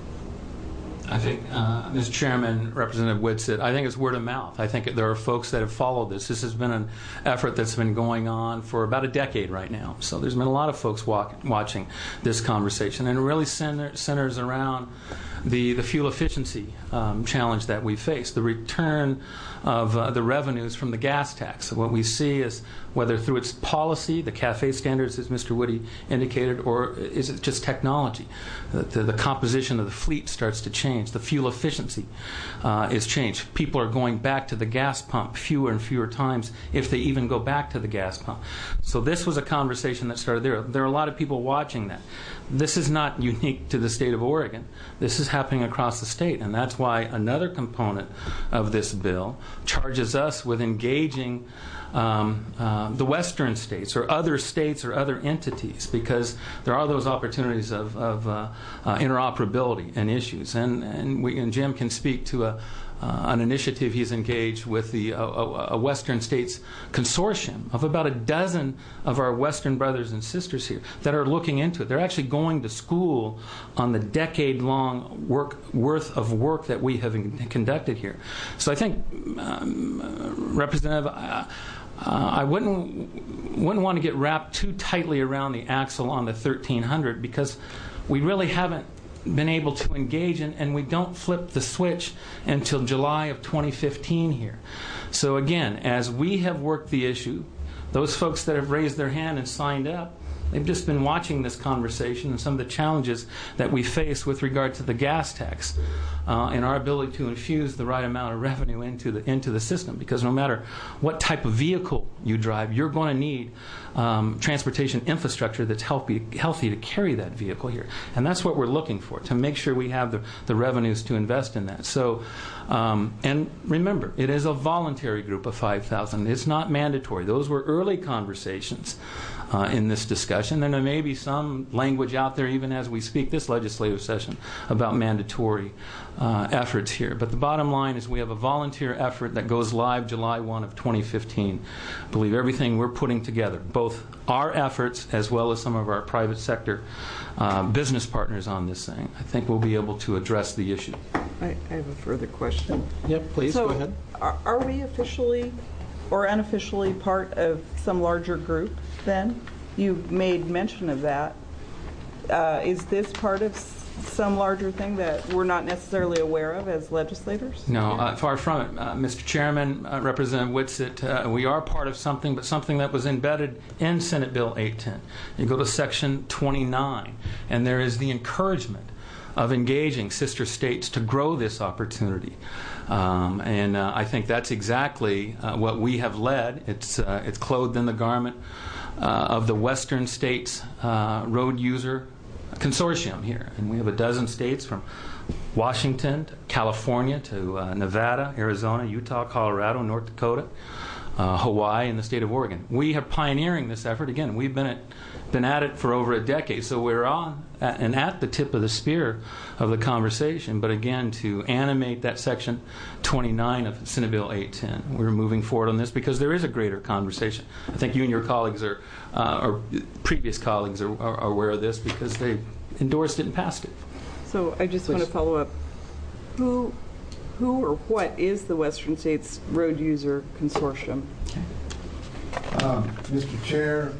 I think, Mr. Chairman, Representative Whitsitt, I think it's word of mouth. I think there are folks that have followed this. This has been an effort that's been going on for about a decade right now. So there's been a lot of folks watching this conversation, and it really centers around the fuel efficiency challenge that we face, the return of the revenues from the gas tax. So what we see is whether through its policy, the CAFE standards, as Mr. Woody indicated, or is it just technology? The composition of the fleet starts to change. The fuel efficiency is changed. People are going back to the gas pump fewer and fewer times if they even go back to the gas pump. So this was a conversation that started there. There are a lot of people watching that. This is not unique to the state of Oregon. This is happening across the state, and that's why another component of this bill charges us with engaging the western states or other entities, because there are those opportunities of interoperability and issues. And Jim can speak to an initiative he's engaged with a Western States consortium of about a dozen of our Western brothers and sisters here that are looking into it. They're actually going to school on the decade-long worth of work that we have conducted here. So I think, Representative, I wouldn't want to get wrapped too tightly around the axle on the 1,300, because we really haven't been able to engage and we don't flip the switch until July of 2015 here. So again, as we have worked the issue, those folks that have raised their hand and signed up, they've just been watching this conversation and some of the challenges that we face with regard to the gas tax and our ability to infuse the right amount of revenue into the system. Because no matter what type of vehicle you drive, you're going to need transportation infrastructure that's healthy to carry that vehicle here. And that's what we're looking for, to make sure we have the revenues to invest in that. So, and remember, it is a voluntary group of 5,000. It's not mandatory. Those were early conversations in this discussion, and there may be some language out there even as we speak this legislative session about mandatory efforts here. But the bottom line is we have a volunteer effort that goes live July 1 of 2015. I believe everything we're putting together, both our efforts as well as some of our private sector business partners on this thing, I think we'll be able to address the issue. I have a further question. Yep, please, go ahead. Are we officially or unofficially part of some larger group then? You made mention of that. Is this part of some larger thing that we're not necessarily aware of as legislators? No, far from it. Mr. Chairman, Representative Whitsitt, we are part of something, but something that was embedded in Senate Bill 810. You go to Section 29, and there is the encouragement of engaging sister states to grow this opportunity. And I think that's exactly what we have led. It's clothed in the garment of the Western States Road User Consortium here. And we have a dozen states from Washington to California to Nevada, Arizona, Utah, Colorado, North Dakota, Hawaii, and the state of Oregon. We are pioneering this effort. Again, we've been at it for over a decade, so we're on and at the tip of the spear of the conversation. But again, to animate that Section 29 of Senate Bill 810, we're moving forward on this because there is a greater conversation. I think you and your colleagues or previous colleagues are aware of this because they endorsed it and passed it. So I just want to follow up. Who or what is the Western States Road User Consortium? Mr. Chair,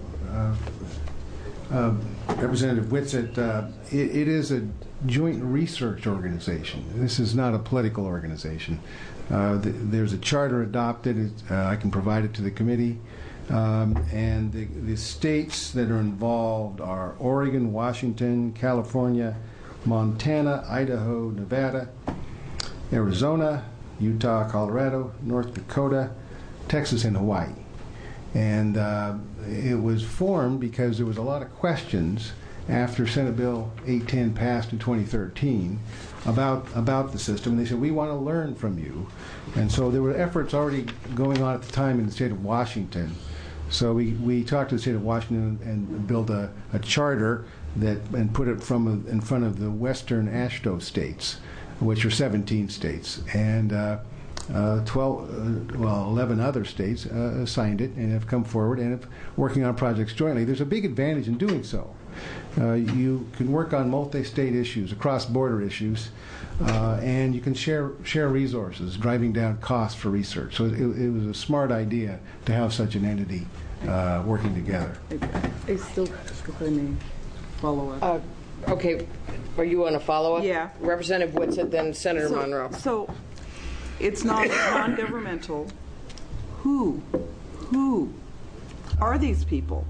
Representative Whitsitt, it is a joint research organization. This is not a political organization. There's a charter adopted. I can provide it to the committee. And the states that are involved are Oregon, Washington, California, Montana, Idaho, Nevada, Arizona, Utah, Colorado, North Dakota, Texas, and Hawaii. And it was formed because there was a lot of questions after Senate Bill 810 passed in 2013 about the system. And they said, we want to learn from you. And so there were efforts already going on at the time in the state of Washington. So we talked to the state of Washington and built a charter and put it in front of the Western AASHTO states, which are 17 states. And 11 other states signed it and have come forward and are working on projects jointly. There's a big advantage in doing so. You can work on multi-state issues, cross-border issues, and you can share resources, driving down costs for research. So it was a smart idea to have such an entity working together. I still, if I may follow up. Okay. Are you on a follow-up? Yeah. Representative Whitsitt, then Senator Monroe. So it's not non-governmental. Who are these people?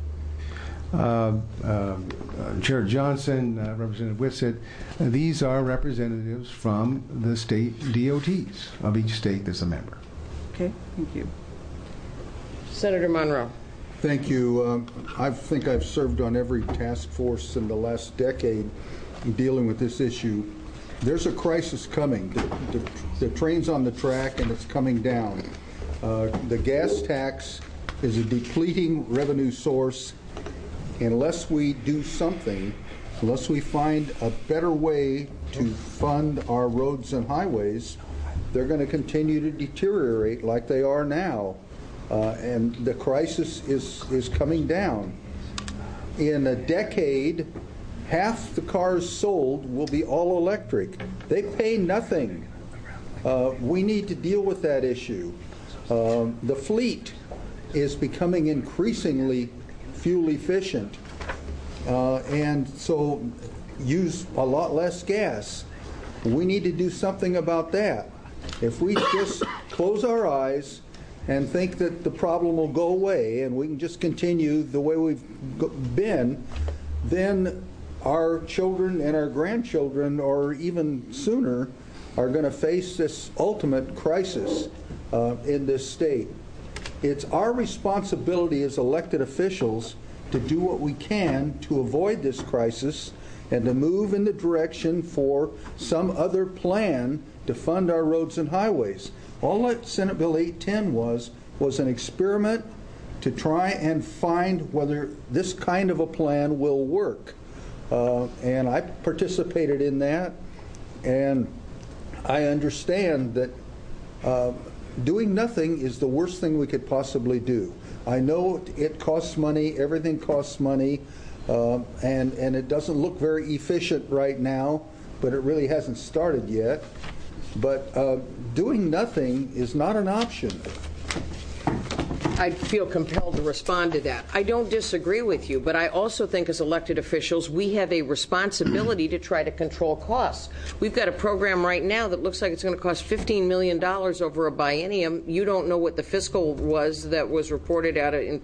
Chair Johnson, Representative Whitsitt, these are representatives from the state DOTs of each state that's a member. Okay, thank you. Senator Monroe. Thank you. I think I've served on every task force in the last decade dealing with this issue. There's a crisis coming. The train's on the track and it's coming down. The gas tax is a depleting revenue source. Unless we do something, unless we find a better way to fund our roads and highways, they're going to continue to deteriorate like they are now. And the crisis is coming down. In a decade, half the cars sold will be all electric. They pay nothing. We need to deal with that issue. The fleet is becoming increasingly fuel efficient, and so use a lot less gas. We need to do something about that. If we just close our eyes and think that the problem will go away and we can just continue the way we've been, then our children and our grandchildren, or even sooner, are going to face this ultimate crisis in this state. It's our responsibility as elected officials to do what we can to avoid this crisis and to move in the direction for some other plan to fund our roads and highways. All that Senate Bill 810 was an experiment to try and find whether this kind of a plan will work. And I participated in that, and I understand that doing nothing is the worst thing we could possibly do. I know it costs money, everything costs money, and it doesn't look very efficient right now, but it really hasn't started yet. But doing nothing is not an option. I feel compelled to respond to that. I don't disagree with you, but I also think as elected officials, we have a responsibility to try to control costs. We've got a program right now that looks like it's going to cost $15 million over a biennium. You don't know what the fiscal was that was reported out in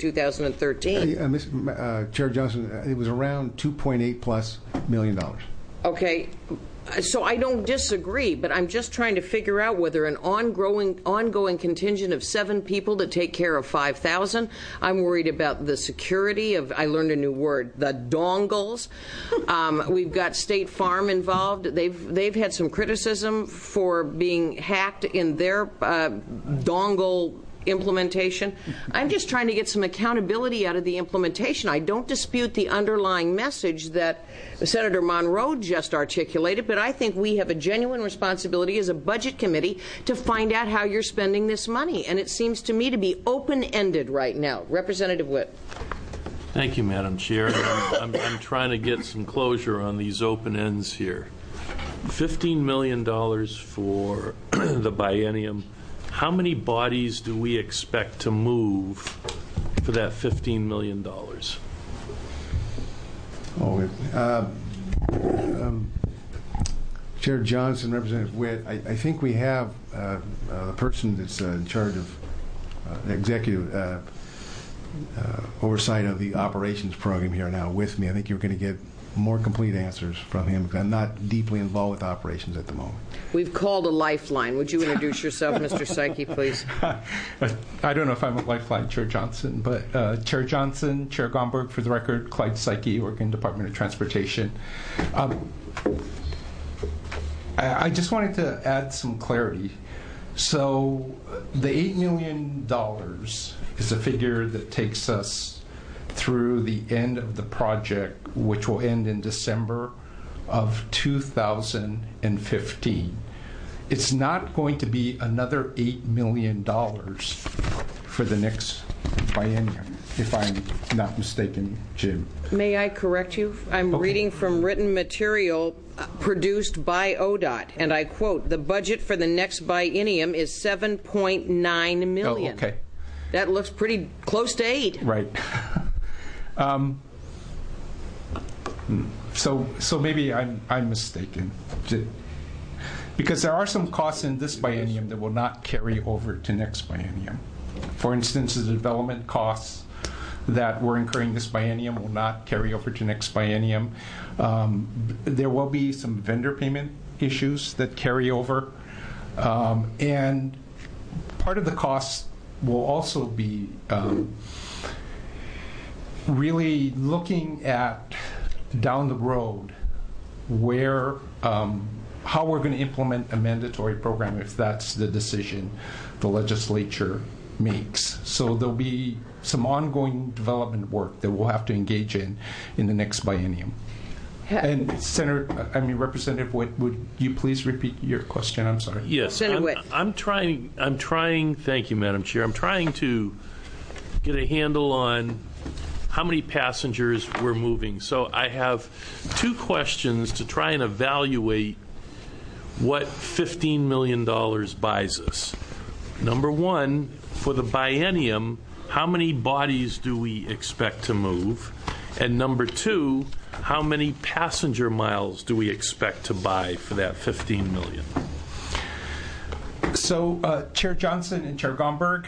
2013. Chair Johnson, it was around $2.8+ million. Okay. So I don't disagree, but I'm just trying to figure out whether an ongoing contingent of 7 people to take care of 5,000. I'm worried about the security of, I learned a new word, the dongles. We've got State Farm involved. They've had some criticism for being hacked in their dongle implementation. I'm just trying to get some accountability out of the implementation. I don't dispute the underlying message that Senator Monroe just articulated, but I think we have a genuine responsibility as a budget committee to find out how you're spending this money, and it seems to me to be open-ended right now. Representative Witt. Thank you, Madam Chair. I'm trying to get some closure on these open ends here. $15 million for the biennium. How many bodies do we expect to move for that $15 million? Chair Johnson, Representative Witt, I think we have the person that's in charge of executive oversight of the operations program here now with me. I think you're going to get more complete answers from him because I'm not deeply involved with operations at the moment. We've called a lifeline. Would you introduce yourself, Mr. Psyche, please? I don't know if I'm a lifeline, Chair Johnson, but Chair Johnson, Chair Gomberg, for the record, Clyde Psyche, Oregon Department of Transportation. I just wanted to add some clarity. So the $8 million is a figure that takes us through the end of the project, which will end in December of 2015. It's not going to be another $8 million for the next biennium, if I'm not mistaken, Jim. May I correct you? I'm reading from written material produced by ODOT, and I quote, the budget for the next biennium is $7.9 million. Oh, okay. That looks pretty close to 8. Right. So maybe I'm mistaken, because there are some costs in this biennium that will not carry over to next biennium. For instance, the development costs that we're incurring this biennium will not carry over to next biennium. There will be some vendor payment issues that carry over, and part of the costs will also be really looking at down the road where how we're going to implement a mandatory program if that's the decision the legislature makes. So there'll be some ongoing development work that we'll have to engage in the next biennium. And Representative Witt, would you please repeat your question? I'm sorry. Yes, I'm trying. Thank you, Madam Chair. I'm trying to get a handle on how many passengers we're moving. So I have 2 questions to try and evaluate what $15 million buys us. Number 1, for the biennium, how many bodies do we expect to move? And number 2, how many passenger miles do we expect to buy for that $15 million? So, Chair Johnson and Chair Gomberg,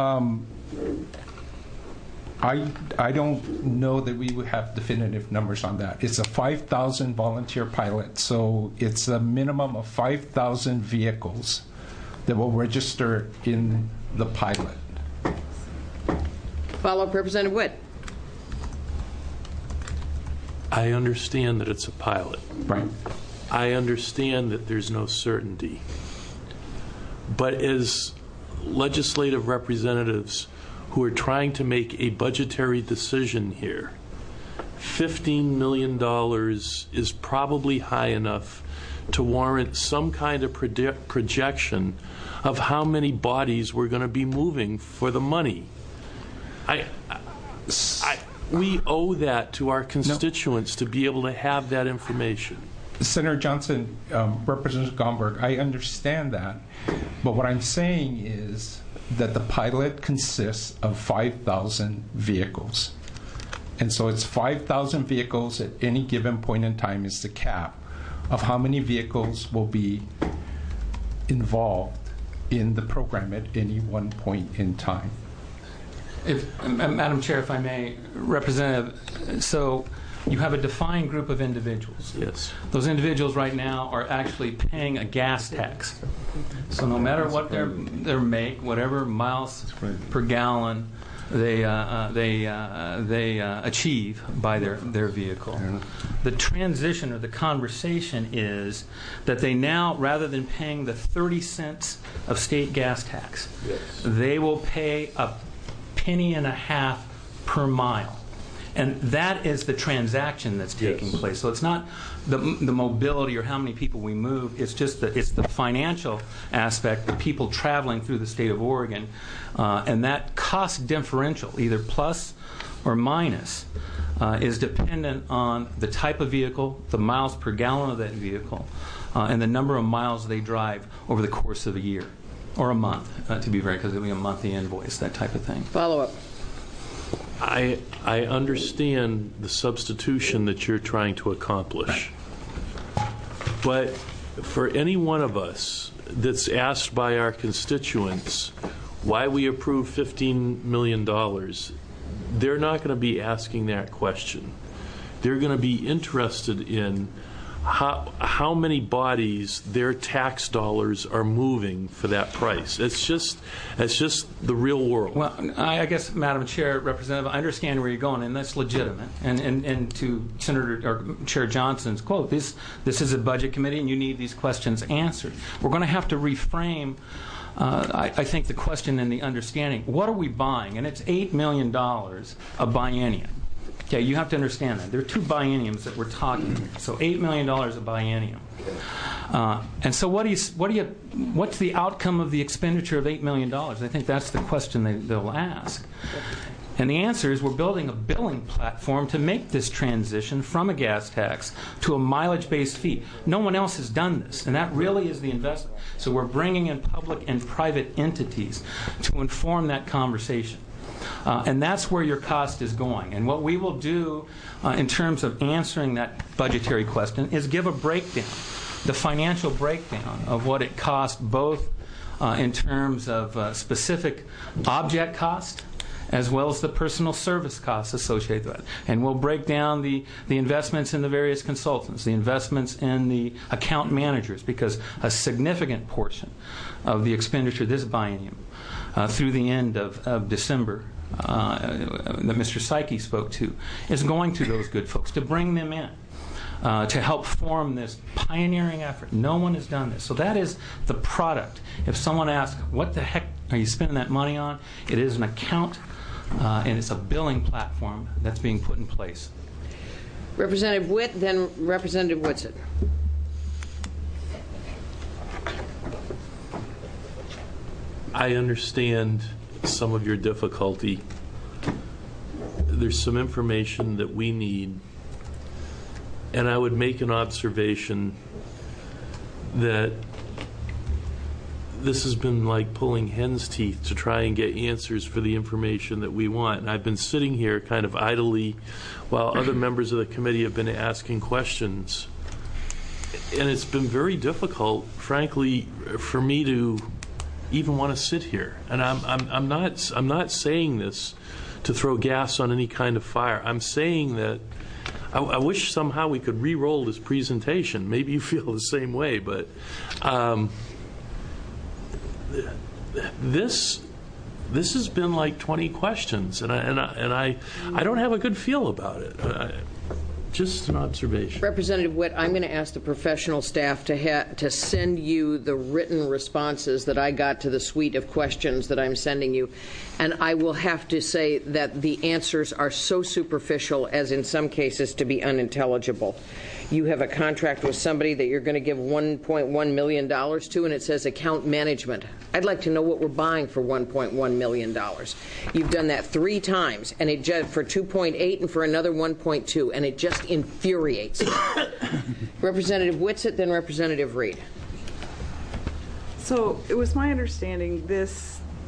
I don't know that we would have definitive numbers on that. It's a 5,000 volunteer pilot, so it's a minimum of 5,000 vehicles that will register in the pilot. Follow-up, Representative Witt. I understand that it's a pilot. Right. I understand that there's no certainty. But as legislative representatives who are trying to make a budgetary decision here, $15 million is probably high enough to warrant some kind of projection of how many bodies we're going to be moving for the money. We owe that to our constituents to be able to have that information. Senator Johnson, Representative Gomberg, I understand that, but what I'm saying is that the pilot consists of 5,000 vehicles. And so it's 5,000 vehicles at any given point in time is the cap of how many vehicles will be involved in the program at any one point in time. Madam Chair, if I may, Representative, so you have a defined group of individuals. Yes. Those individuals right now are actually paying a gas tax. So no matter what their make, whatever miles per gallon they achieve by their vehicle. The transition or the conversation is that they now, rather than paying the 30 cents of state gas tax, they will pay a penny and a half per mile. And that is the transaction that's taking place. So it's not the mobility or how many people we move. It's just it's the financial aspect, the people traveling through the state of Oregon, and that cost differential, either plus or minus, is dependent on the type of vehicle, the miles per gallon of that vehicle, and the number of miles they drive over the course of a year or a month, to be very, because it'll be a monthly invoice, that type of thing. Follow up. I understand the substitution that you're trying to accomplish. But for any one of us that's asked by our constituents why we approve $15 million, they're not going to be asking that question. They're going to be interested in how many bodies their tax dollars are moving for that price. It's just the real world. Well, I guess, Madam Chair, Representative, I understand where you're going, and that's legitimate. And to Senator or Chair Johnson's quote, this is a budget committee, and you need these questions answered. We're going to have to reframe, I think, the question and the understanding. What are we buying? And it's $8 million a biennium. Okay, you have to understand that. There are two bienniums that we're talking about. So $8 million a biennium. And so what's the outcome of the expenditure of $8 million? I think that's the question they'll ask. And the answer is we're building a billing platform to make this transition from a gas tax to a mileage-based fee. No one else has done this, and that really is the investment. So we're bringing in public and private entities to inform that conversation. And that's where your cost is going. And what we will do in terms of answering that budgetary question is give a breakdown, the financial breakdown of what it costs, both in terms of specific object cost as well as the personal service costs associated with it. And we'll break down the investments in the various consultants, the investments in the account managers, because a significant portion of the expenditure this biennium through the end of December that Mr. Psyche spoke to is going to those good folks to bring them in to help form this pioneering effort. No one has done this. So that is the product. If someone asks, what the heck are you spending that money on? It is an account and it's a billing platform that's being put in place. Representative Witt, then Representative Whitsett. I understand some of your difficulty. There's some information that we need, and I would make an observation that this has been like pulling hen's teeth to try and get answers for the information that we want. And I've been sitting here kind of idly while other members of the committee have been asking questions, and it's been very difficult, frankly, for me to even want to sit here. And I'm not saying this to throw gas on any kind of fire. I'm saying that I wish somehow we could re-roll this presentation. Maybe you feel the same way, but this has been like 20 questions, and I don't have a good feel about it. Just an observation. Representative Witt, I'm going to ask the professional staff to send you the written responses that I got to the suite of questions that I'm sending you. And I will have to say that the answers are so superficial as in some cases to be unintelligible. You have a contract with somebody that you're going to give $1.1 million to, and it says account management. I'd like to know what we're buying for $1.1 million. You've done that 3 times, and it just for 2.8 and for another 1.2, and it just infuriates me. Representative Whitsett, then Representative Reed. So it was my understanding this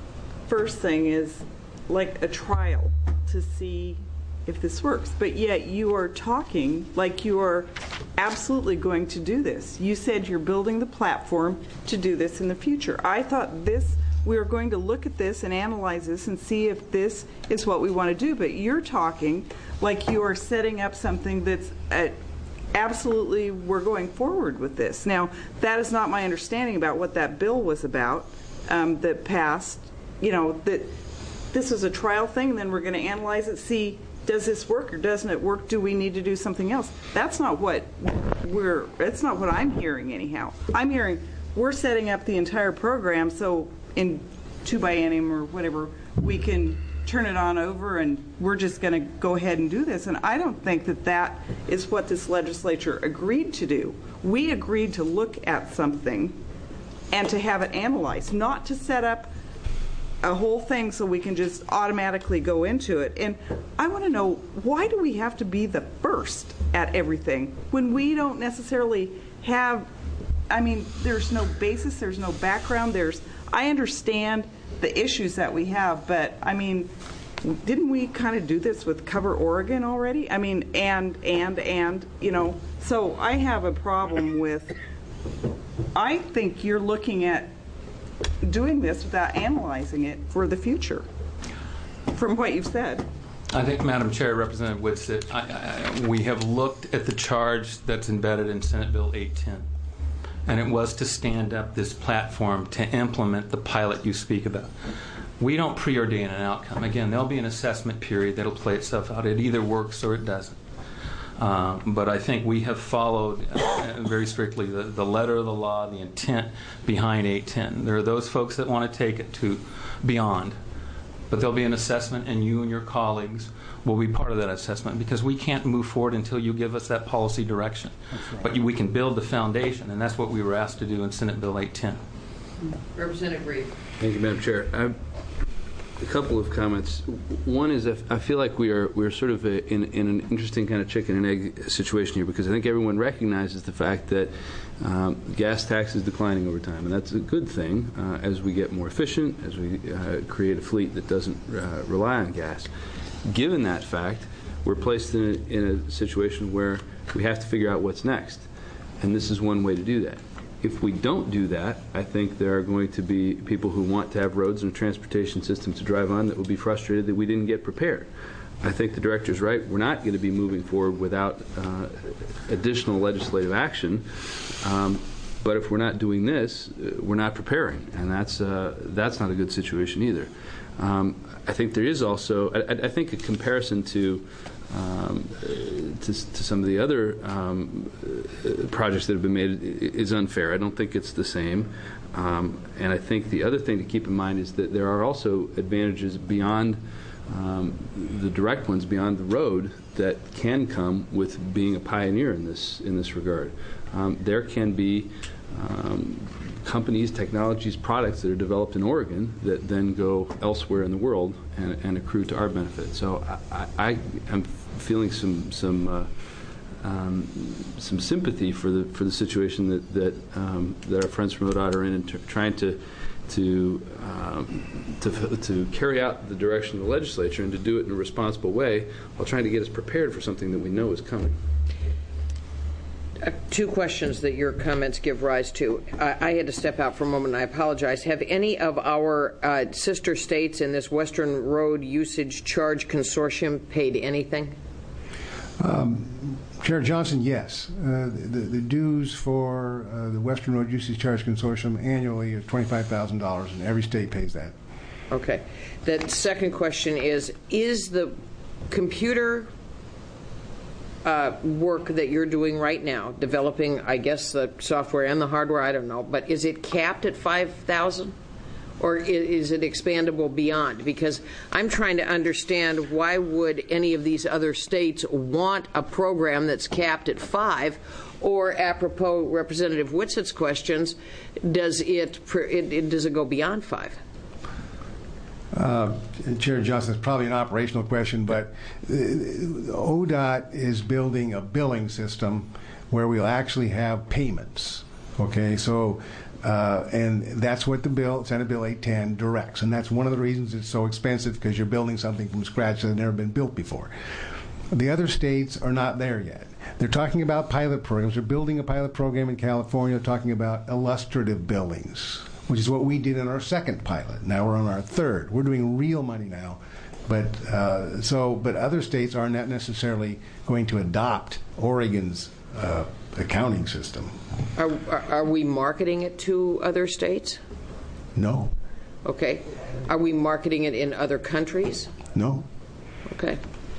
first thing is like a trial to see if this works. But yet you are talking like you are absolutely going to do this. You said you're building the platform to do this in the future. I thought we were going to look at this and analyze this and see if this is what we want to do. But you're talking like you are setting up something that's absolutely, we're going forward with this. Now, that is not my understanding about what that bill was about that passed, that this is a trial thing, and then we're going to analyze it, see, does this work or doesn't it work? Do we need to do something else? That's not what I'm hearing anyhow. I'm hearing we're setting up the entire program so in 2 biennium or whatever, we can turn it on over and we're just going to go ahead and do this. And I don't think that is what this legislature agreed to do. We agreed to look at something and to have it analyzed, not to set up a whole thing so we can just automatically go into it. And I want to know, why do we have to be the first at everything when we don't necessarily have, there's no basis, there's no background, I understand the issues that we have, but didn't we kind of do this with Cover Oregon already? So I have a problem with, I think you're looking at doing this without analyzing it for the future, from what you've said. I think, Madam Chair, Representative Whitsitt, we have looked at the charge that's embedded in Senate Bill 810, and it was to stand up this platform to implement the pilot you speak about. We don't preordain an outcome. Again, there'll be an assessment period that'll play itself out. It either works or it doesn't. But I think we have followed very strictly the letter of the law, the intent behind 810. There are those folks that want to take it to beyond, but there'll be an assessment, and you and your colleagues will be part of that assessment, because we can't move forward until you give us that policy direction. Right. But we can build the foundation, and that's what we were asked to do in Senate Bill 810. Representative Reed. Thank you, Madam Chair. A couple of comments. One is, I feel like we're sort of in an interesting kind of chicken and egg situation here, because I think everyone recognizes the fact that gas tax is declining over time, and that's a good thing as we get more efficient, as we create a fleet that doesn't rely on gas. Given that fact, we're placed in a situation where we have to figure out what's next, and this is one way to do that. If we don't do that, I think there are going to be people who want to have roads and a transportation system to drive on that will be frustrated that we didn't get prepared. I think the director's right. We're not going to be moving forward without additional legislative action. But if we're not doing this, we're not preparing, and that's not a good situation either. I think there is also, I think, a comparison to some of the other projects that have been made is unfair. I don't think it's the same. And I think the other thing to keep in mind is that there are also advantages beyond the direct ones, beyond the road, that can come with being a pioneer in this regard. There can be companies, technologies, products that are developed in Oregon that then go elsewhere in the world and accrue to our benefit. So I am feeling some sympathy for the situation that our friends from ODOT are in, and trying to carry out the direction of the legislature and to do it in a responsible way while trying to get us prepared for something that we know is coming. Two questions that your comments give rise to. I had to step out for a moment, and I apologize. Have any of our sister states in this Western Road Usage Charge Consortium paid anything? Chair Johnson, yes. The dues for the Western Road Usage Charge Consortium annually is $25,000, and every state pays that. Okay. The second question is the computer work that you're doing right now, developing, I guess, the software and the hardware, I don't know, but is it capped at 5,000? Or is it expandable beyond? Because I'm trying to understand, why would any of these other states want a program that's capped at 5? Or, apropos Representative Whitsitt's questions, does it go beyond 5? Chair Johnson, it's probably an operational question, but ODOT is building a billing system where we'll actually have payments Okay, so and that's what the bill, Senate Bill 810, directs, and that's one of the reasons it's so expensive, because you're building something from scratch that's never been built before. The other states are not there yet. They're talking about pilot programs. They're building a pilot program in California, talking about illustrative buildings, which is what we did in our second pilot. Now we're on our third. We're doing real money now. But but other states are not necessarily going to adopt Oregon's accounting system. Are we marketing it to other states? No. Okay. Are we marketing it in other countries? No. Okay.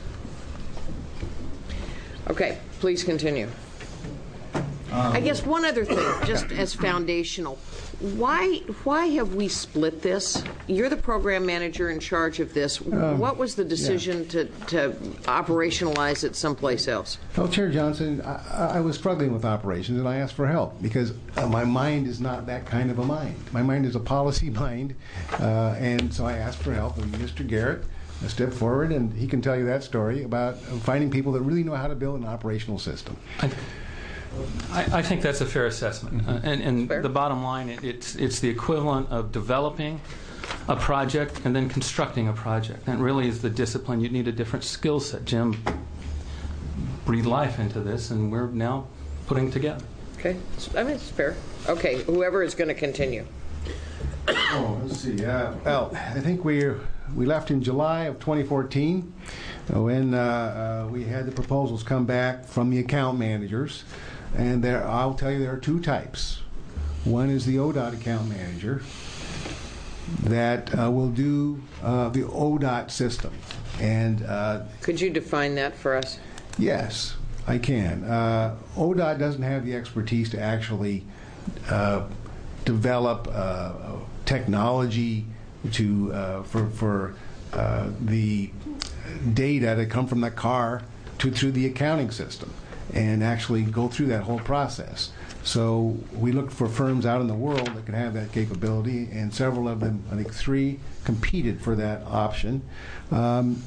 Okay, please continue. I guess one other thing, just as foundational. Why have we split this? You're the program manager in charge of this. What was the decision to operationalize it someplace else? Well, Chair Johnson, I was struggling with operations, and I asked for help, because my mind is not that kind of a mind. My mind is a policy mind, and so I asked for help, and Mr. Garrett stepped forward, and he can tell you that story about finding people that really know how to build an operational system. I think that's a fair assessment. And Fair. the bottom line, it's the equivalent of developing a project and then constructing a project. That really is the discipline. You need a different skill set. Jim breathed life into this, and we're now putting it together. Okay, I mean, it's fair. Okay, whoever is going to continue. Oh, let's see. Well, I think we left in July of 2014 when we had the proposals come back from the account managers. And I'll tell you, there are two types. One is the ODOT account manager that will do the ODOT system. And could you define that for us? Yes, I can. ODOT doesn't have the expertise to actually develop technology for the data that come from the car through the accounting system, and actually go through that whole process. So we looked for firms out in the world that could have that capability, and several of them, I think 3, competed for that option. And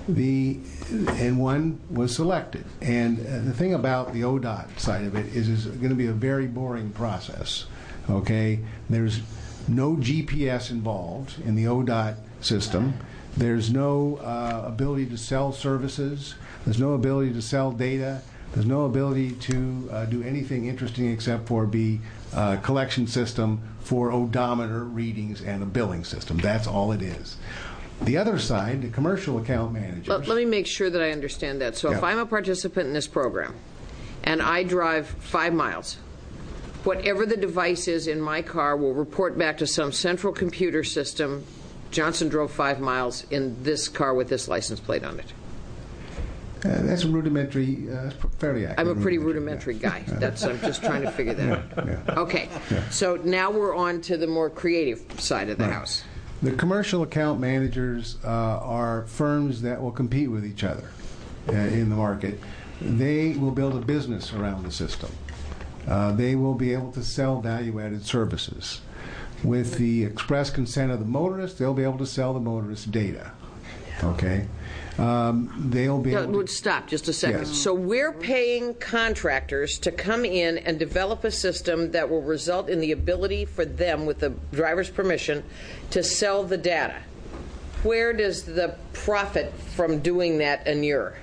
one was selected. And the thing about the ODOT side of it is it's going to be a very boring process. Okay, there's no GPS involved in the ODOT system. There's no ability to sell services. There's no ability to sell data. There's no ability to do anything interesting except for be a collection system for odometer readings and a billing system. That's all it is. The other side, the commercial account managers. Let me make sure that I understand that. So if I'm a participant in this program and I drive 5 miles, whatever the device is in my car will report back to some central computer system. Johnson drove 5 miles in this car with this license plate on it. That's rudimentary, fairly accurate. I'm a pretty rudimentary guy. I'm just trying to figure that out. Yeah. Okay, so now we're on to the more creative side of the house. The commercial account managers are firms that will compete with each other in the market. They will build a business around the system. They will be able to sell value-added services. With the express consent of the motorist, they'll be able to sell the motorist data. Okay? They'll be able to... Stop just a second. Yes. So we're paying contractors to come in and develop a system that will result in the ability for them, with the driver's permission, to sell the data. Where does the profit from doing that inure?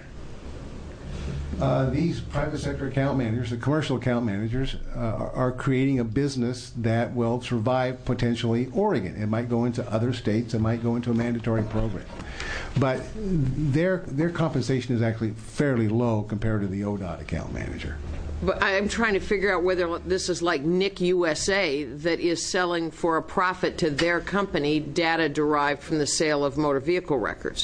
These private sector account managers, the commercial account managers, are creating a business that will survive potentially Oregon. It might go into other states. It might go into a mandatory program. But their compensation is actually fairly low compared to the ODOT account manager. But I'm trying to figure out whether this is like Nick USA that is selling for a profit to their company data derived from the sale of motor vehicle records.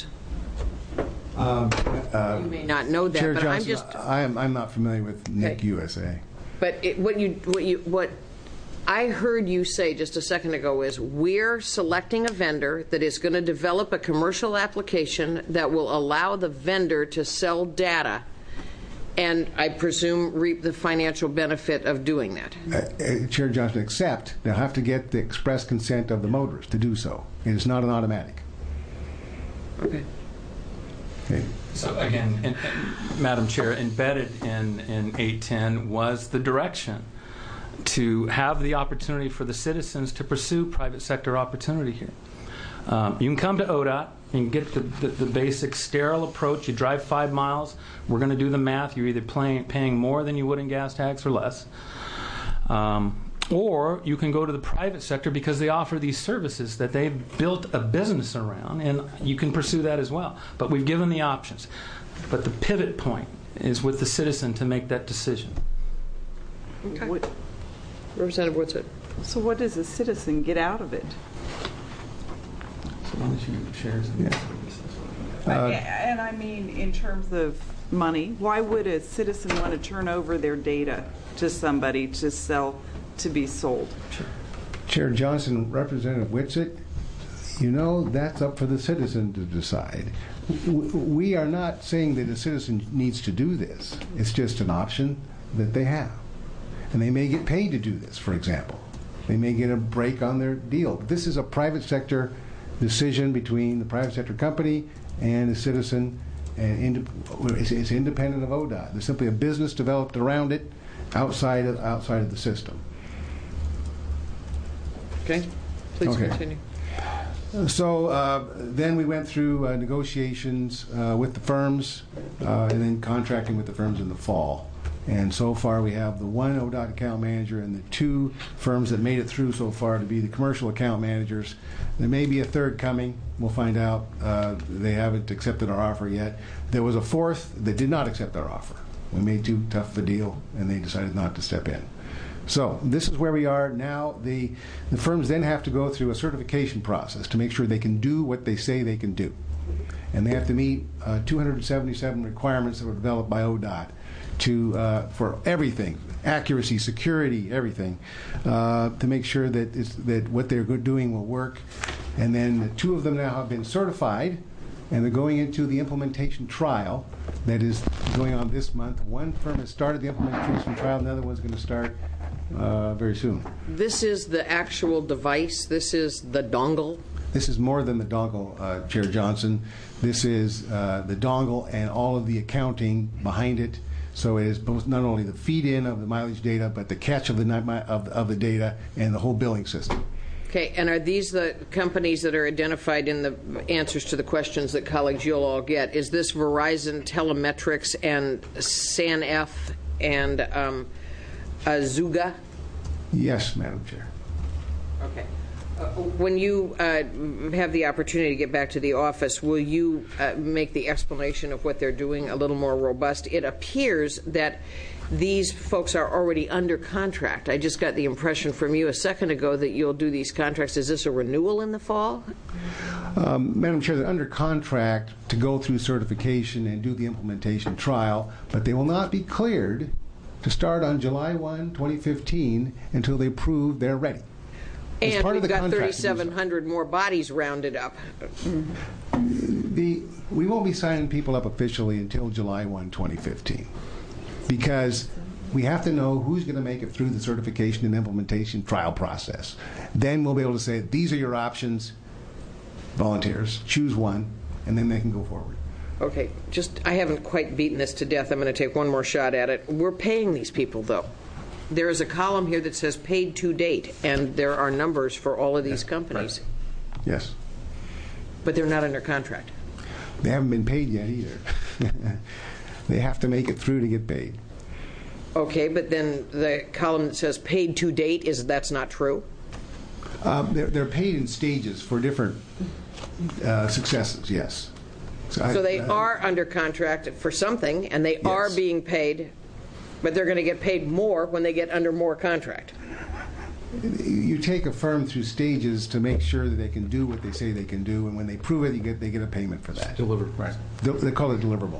You may not know that, Chair but Johnson, I'm not familiar with Nick USA. But what I heard you say just a second ago is we're selecting a vendor that is going to develop a commercial application that will allow the vendor to sell data, and I presume reap the financial benefit of doing that. Chair Johnson, except they'll have to get the express consent of the motorist to do so. It is not an automatic. Okay. So again, Madam Chair, embedded in 810 was the direction to have the opportunity for the citizens to pursue private sector opportunity here. You can come to ODOT and get the basic sterile approach. You drive 5 miles. We're going to do the math. You're either paying more than you would in gas tax or less. Or you can go to the private sector because they offer these services that they've built a business around, and you can pursue that as well. But we've given the options. But the pivot point is with the citizen to make that decision. Okay. Representative Woodson. So what does a citizen get out of it? So why don't you share some? And I mean in terms of money, why would a citizen want to turn over their data to somebody to sell, to be sold? Chair Johnson, Representative Whitsitt, that's up for the citizen to decide. We are not saying that a citizen needs to do this. It's just an option that they have. And they may get paid to do this, for example. They may get a break on their deal. This is a private sector decision between the private sector company and the citizen, and it's independent of ODOT. There's simply a business developed around it outside of the system. Okay, please continue. So then we went through negotiations with the firms and then contracting with the firms in the fall. And so far we have the one ODOT account manager and the 2 firms that made it through so far to be the commercial account managers. There may be a third coming. We'll find out. They haven't accepted our offer yet. There was a 4th that did not accept our offer. We made too tough of a deal, and they decided not to step in. So this is where we are now. The firms then have to go through a certification process to make sure they can do what they say they can do. And they have to meet 277 requirements that were developed by ODOT for everything, accuracy, security, everything, to make sure that what they're doing will work. And then 2 of them now have been certified, and they're going into the implementation trial that is going on this month. One firm has started the implementation trial, another one's going to start very soon. This is the actual device? This is the dongle? This is more than the dongle, Chair Johnson. This is the dongle and all of the accounting behind it. So it is both not only the feed-in of the mileage data, but the catch of the data and the whole billing system. Okay, and are these the companies that are identified in the answers to the questions that colleagues you'll all get? Is this Verizon, Telemetrics, and SanF and Azuga? Yes, Madam Chair. Okay. When you have the opportunity to get back to the office, will you make the explanation of what they're doing a little more robust? It appears that these folks are already under contract. I just got the impression from you a second ago that you'll do these contracts. Is this a renewal in the fall? Madam Chair, they're under contract to go through certification and do the implementation trial, but they will not be cleared to start on July 1, 2015 until they prove they're ready. And we've got 3,700 more bodies rounded up. We won't be signing people up officially until July 1, 2015, because we have to know who's going to make it through the certification and implementation trial process. Then we'll be able to say, these are your options, volunteers, choose one, and then they can go forward. Okay, I haven't quite beaten this to death. I'm going to take one more shot at it. We're paying these people, though. There is a column here that says paid to date, and there are numbers for all of these companies. Yes. But they're not under contract. They haven't been paid yet either. They have to make it through to get paid. Okay, but then the column that says paid to date, that's not true? They're paid in stages for different successes, yes. So they are under contract for something, and they are being paid, but they're going to get paid more when they get under more contract. You take a firm through stages to make sure that they can do what they say they can do, and when they prove it, they get a payment for that. Delivered, right. They call it deliverable.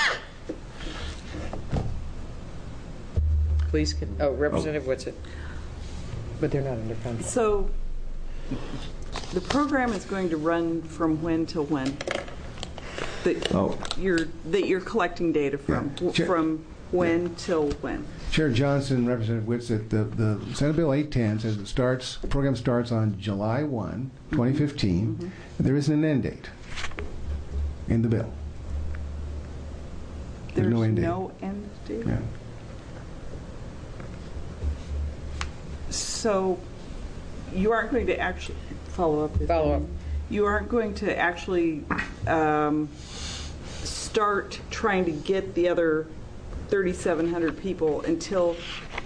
Please, Representative Whitsitt. But they're not under contract. So the program is going to run from when till when? That you're collecting data from? Yeah. From when till when? Chair Johnson, Representative Whitsitt, the Senate Bill 810 says the program starts on July 1, 2015. Mm-hmm. There isn't an end date in the bill. There's no end date. No end date? Yeah. So you aren't going to actually follow up. You aren't going to actually start trying to get the other 3,700 people until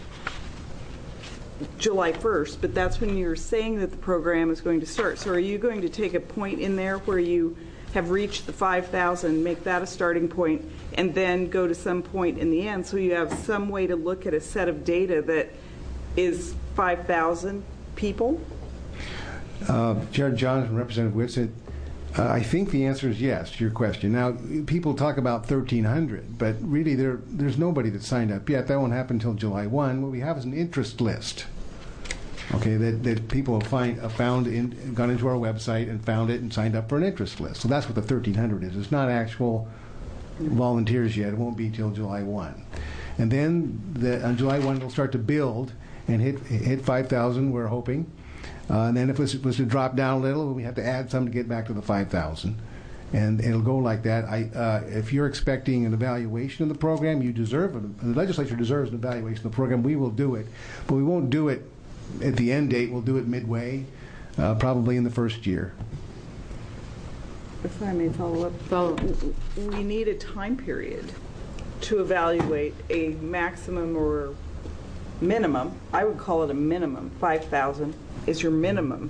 July 1st, but that's when you're saying that the program is going to start. So are you going to take a point in there where you have reached the 5,000, make that a starting point, and then go to some point in the end so you have some way to look at a set of data that is 5,000 people? Chair Johnson, Representative Whitsett, I think the answer is yes to your question. Now, people talk about 1,300, but really there's nobody that signed up yet. That won't happen until July 1. What we have is an interest list, okay, that people have gone into our website and found it and signed up for an interest list. So that's what the 1,300 is. It's not actual volunteers yet. It won't be until July 1. And then on July 1, it'll start to build and hit 5,000, we're hoping. And then if it was to drop down a little, we have to add some to get back to the 5,000. And it'll go like that. If you're expecting an evaluation of the program, you deserve it. The legislature deserves an evaluation of the program. We will do it. But we won't do it at the end date. We'll do it midway, probably in the first year. If I may follow up, we need a time period to evaluate a maximum or minimum. I would call it a minimum. 5,000 is your minimum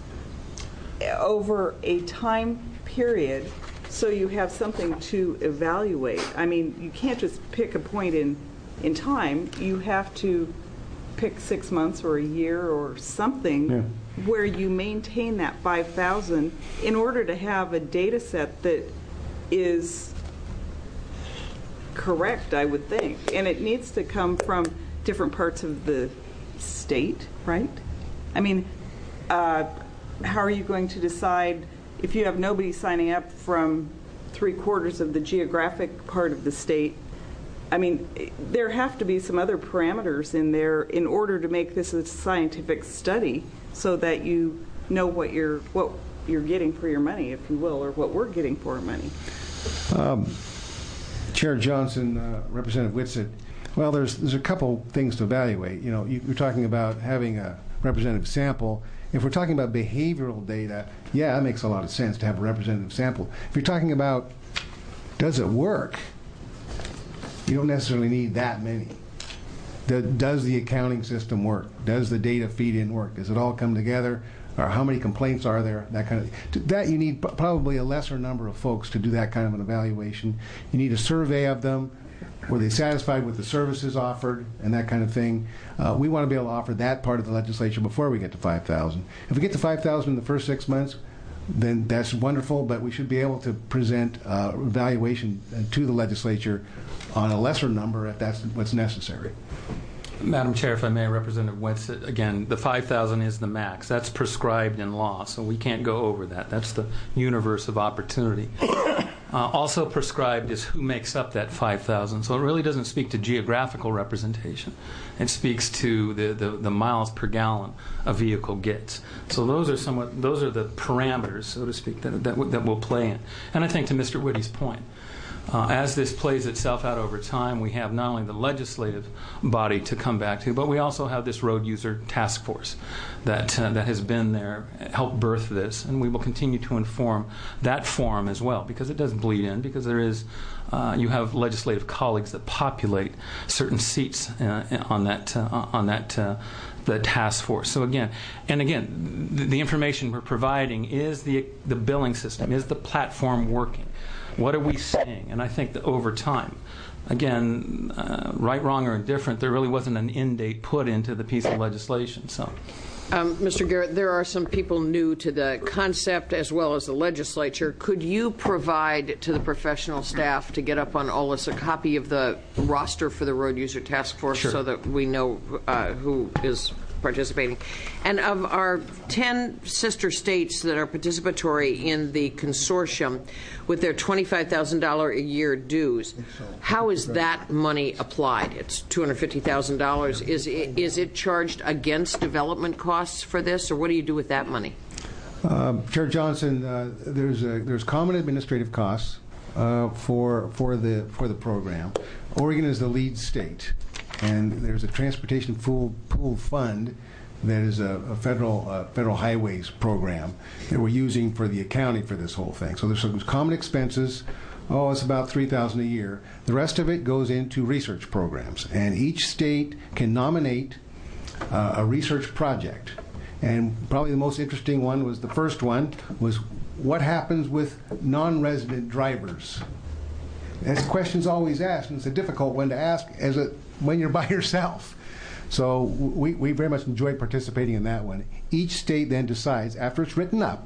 over a time period, so you have something to evaluate. I mean, you can't just pick a point in time. You have to pick 6 months or a year or something where you maintain that 5,000 in order to have a data set that is correct, I would think. And it needs to come from different parts of the state, right? I mean, how are you going to decide if you have nobody signing up from 3/4 of the geographic part of the state? I mean, there have to be some other parameters in there in order to make this a scientific study so that you know what you're getting for your money, if you will, or what we're getting for our money. Chair Johnson, Representative Whitsett, well, there's a couple things to evaluate. You know, you're talking about having a representative sample. If we're talking about behavioral data, yeah, that makes a lot of sense to have a representative sample. If you're talking about does it work, you don't necessarily need that many. Does the accounting system work? Does the data feed in work? Does it all come together? Or how many complaints are there? That kind of that you need probably a lesser number of folks to do that kind of an evaluation. You need a survey of them. Were they satisfied with the services offered and that kind of thing? We want to be able to offer that part of the legislature before we get to 5,000. If we get to 5,000 in the first 6 months, then that's wonderful, but we should be able to present evaluation to the legislature on a lesser number if that's what's necessary. Madam Chair, if I may, Representative Whitsett, again, the 5,000 is the max. That's prescribed in law, so we can't go over that. That's the universe of opportunity. Also prescribed is who makes up that 5,000. So it really doesn't speak to geographical representation. It speaks to the miles per gallon a vehicle gets. So those are the parameters, so to speak, that will play in. And I think to Mr. Whitty's point, as this plays itself out over time, we have not only the legislative body to come back to, but we also have this road user task force that has been there, helped birth this, and we will continue to inform that forum as well, because it does bleed in, because there is, you have legislative colleagues that populate certain seats on the task force. So again, the information we're providing is the billing system, is the platform working? What are we seeing? And I think that over time, again, right, wrong, or indifferent, there really wasn't an end date put into the piece of legislation. So, Mr. Garrett, there are some people new to the concept as well as the legislature. Could you provide to the professional staff to get up on OLIS a copy of the roster for the Road User Task Force so that we know who is participating? And of our 10 sister states that are participatory in the consortium with their $25,000 a year dues, how is that money applied? It's $250,000. Is it charged against development costs for this, or what do you do with that money? Chair Johnson, there's common administrative costs for the program. Oregon is the lead state, and there's a transportation pool fund that is a federal highways program that we're using for the accounting for this whole thing. So there's some common expenses. It's about $3,000 a year. The rest of it goes into research programs, and each state can nominate a research project. And probably the most interesting one was the first one was what happens with non-resident drivers. That's questions always asked, and it's a difficult one to ask when you're by yourself. So we very much enjoyed participating in that one. Each state then decides, after it's written up,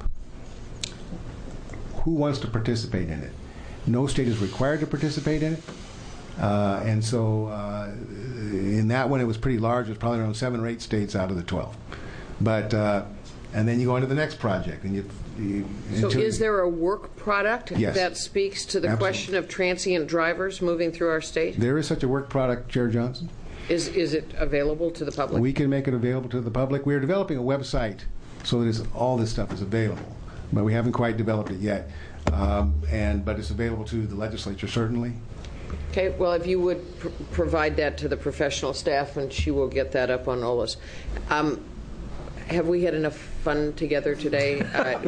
who wants to participate in it. No state is required to participate in it. And so in that one, it was pretty large. It was probably around 7 or 8 states out of the 12. But and then you go on to the next project. So is there a work product Yes. that speaks to the Absolutely. question of transient drivers moving through our state? There is such a work product, Chair Johnson. Is it available to the public? We can make it available to the public. We're developing a website so that all this stuff is available, but we haven't quite developed it yet. But it's available to the legislature, certainly. Okay, well, if you would provide that to the professional staff, and she will get that up on OLAS. Have we had enough fun together today?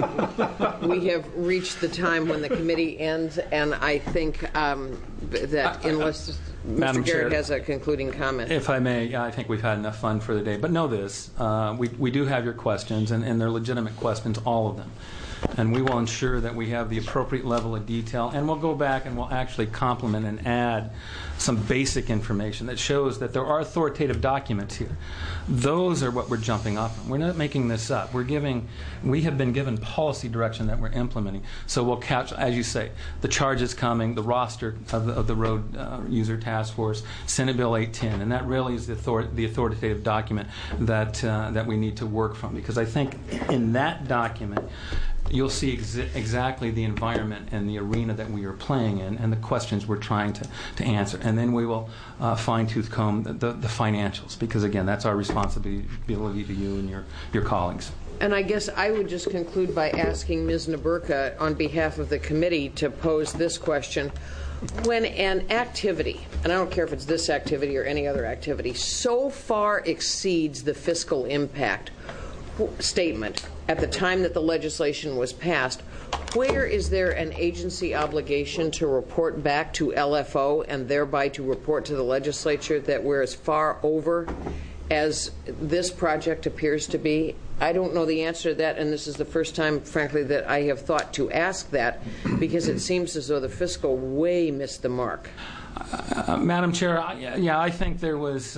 We have reached the time when the committee ends, and I think that unless Madam Mr. Garrett Chair, has a concluding comment. If I may, I think we've had enough fun for the day. But know this, we do have your questions, and they're legitimate questions, all of them. And we will ensure that we have the appropriate level of detail, and we'll go back and we'll actually complement and add some basic information that shows that there are authoritative documents here. Those are what we're jumping off on. We're not making this up. We have been given policy direction that we're implementing. So we'll catch, as you say, the charges coming, the roster of the Road User Task Force, Senate Bill 810, and that really is the authoritative document that we need to work from. Because I think in that document, you'll see exactly the environment and the arena that we are playing in and the questions we're trying to answer. And then we will fine-tooth comb the financials, because, again, that's our responsibility to you and your colleagues. And I guess I would just conclude by asking Ms. Naburka, on behalf of the committee, to pose this question. When an activity, and I don't care if it's this activity or any other activity, so far exceeds the fiscal impact statement at the time that the legislation was passed, where is there an agency obligation to report back to LFO and thereby to report to the legislature that we're as far over as this project appears to be? I don't know the answer to that, and this is the first time, frankly, that I have thought to ask that, because it seems as though the fiscal way missed the mark. Madam Chair, I think there was,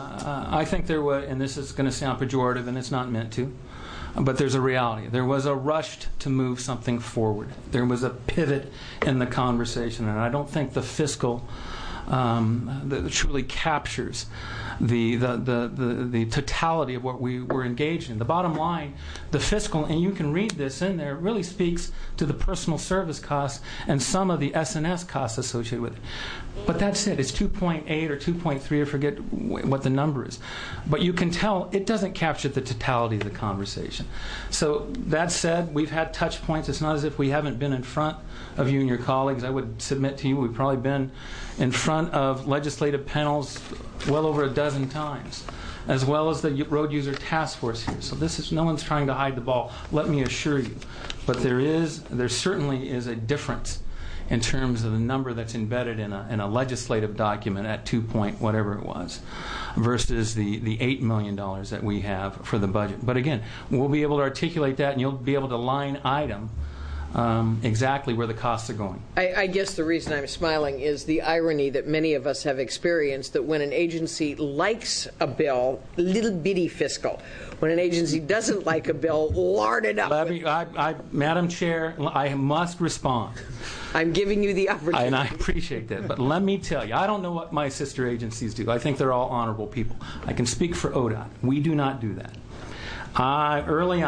and this is going to sound pejorative, and it's not meant to, but there's a reality. There was a rush to move something forward. There was a pivot in the conversation, and I don't think the fiscal that truly captures the totality of what we were engaged in. The bottom line, the fiscal, and you can read this in there, really speaks to the personal service costs and some of the S&S costs associated with it. But that's it. It's 2.8 or 2.3, I forget what the number is. But you can tell it doesn't capture the totality of the conversation. So that said, we've had touch points. It's not as if we haven't been in front of you and your colleagues. I would submit to you we've probably been in front of legislative panels well over a dozen times, as well as the Road User Task Force here. So this is, no one's trying to hide the ball, let me assure you. But there certainly is a difference in terms of the number that's embedded in a legislative document at 2 point whatever it was, versus the $8 million that we have for the budget. But again, we'll be able to articulate that, and you'll be able to line item exactly where the costs are going. I guess the reason I'm smiling is the irony that many of us have experienced, that when an agency likes a bill, little bitty fiscal. When an agency doesn't like a bill, lard it up. Madam Chair, I must respond. I'm giving you the opportunity. And I appreciate that. But let me tell you, I don't know what my sister agencies do. I think they're all honorable people. I can speak for ODOT. We do not do that. Early on,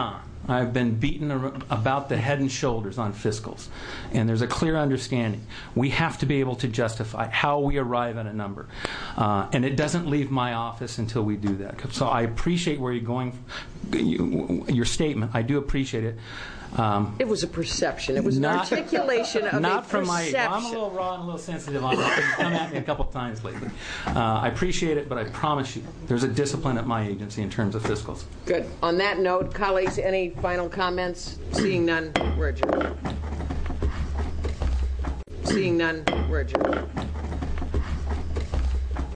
I've been beaten about the head and shoulders on fiscals, and there's a clear understanding. We have to be able to justify how we arrive at a number, and it doesn't leave my office until we do that. So I appreciate where you're going, your statement. I do appreciate it. It was a perception. It was an articulation of not a from perception. I'm a little raw and a little sensitive on it. It's come at me a couple times lately. I appreciate it, but I promise you, there's a discipline at my agency in terms of fiscals. Good. On that note, colleagues, any final comments? Seeing none, we're adjourned. Seeing none, we're adjourned.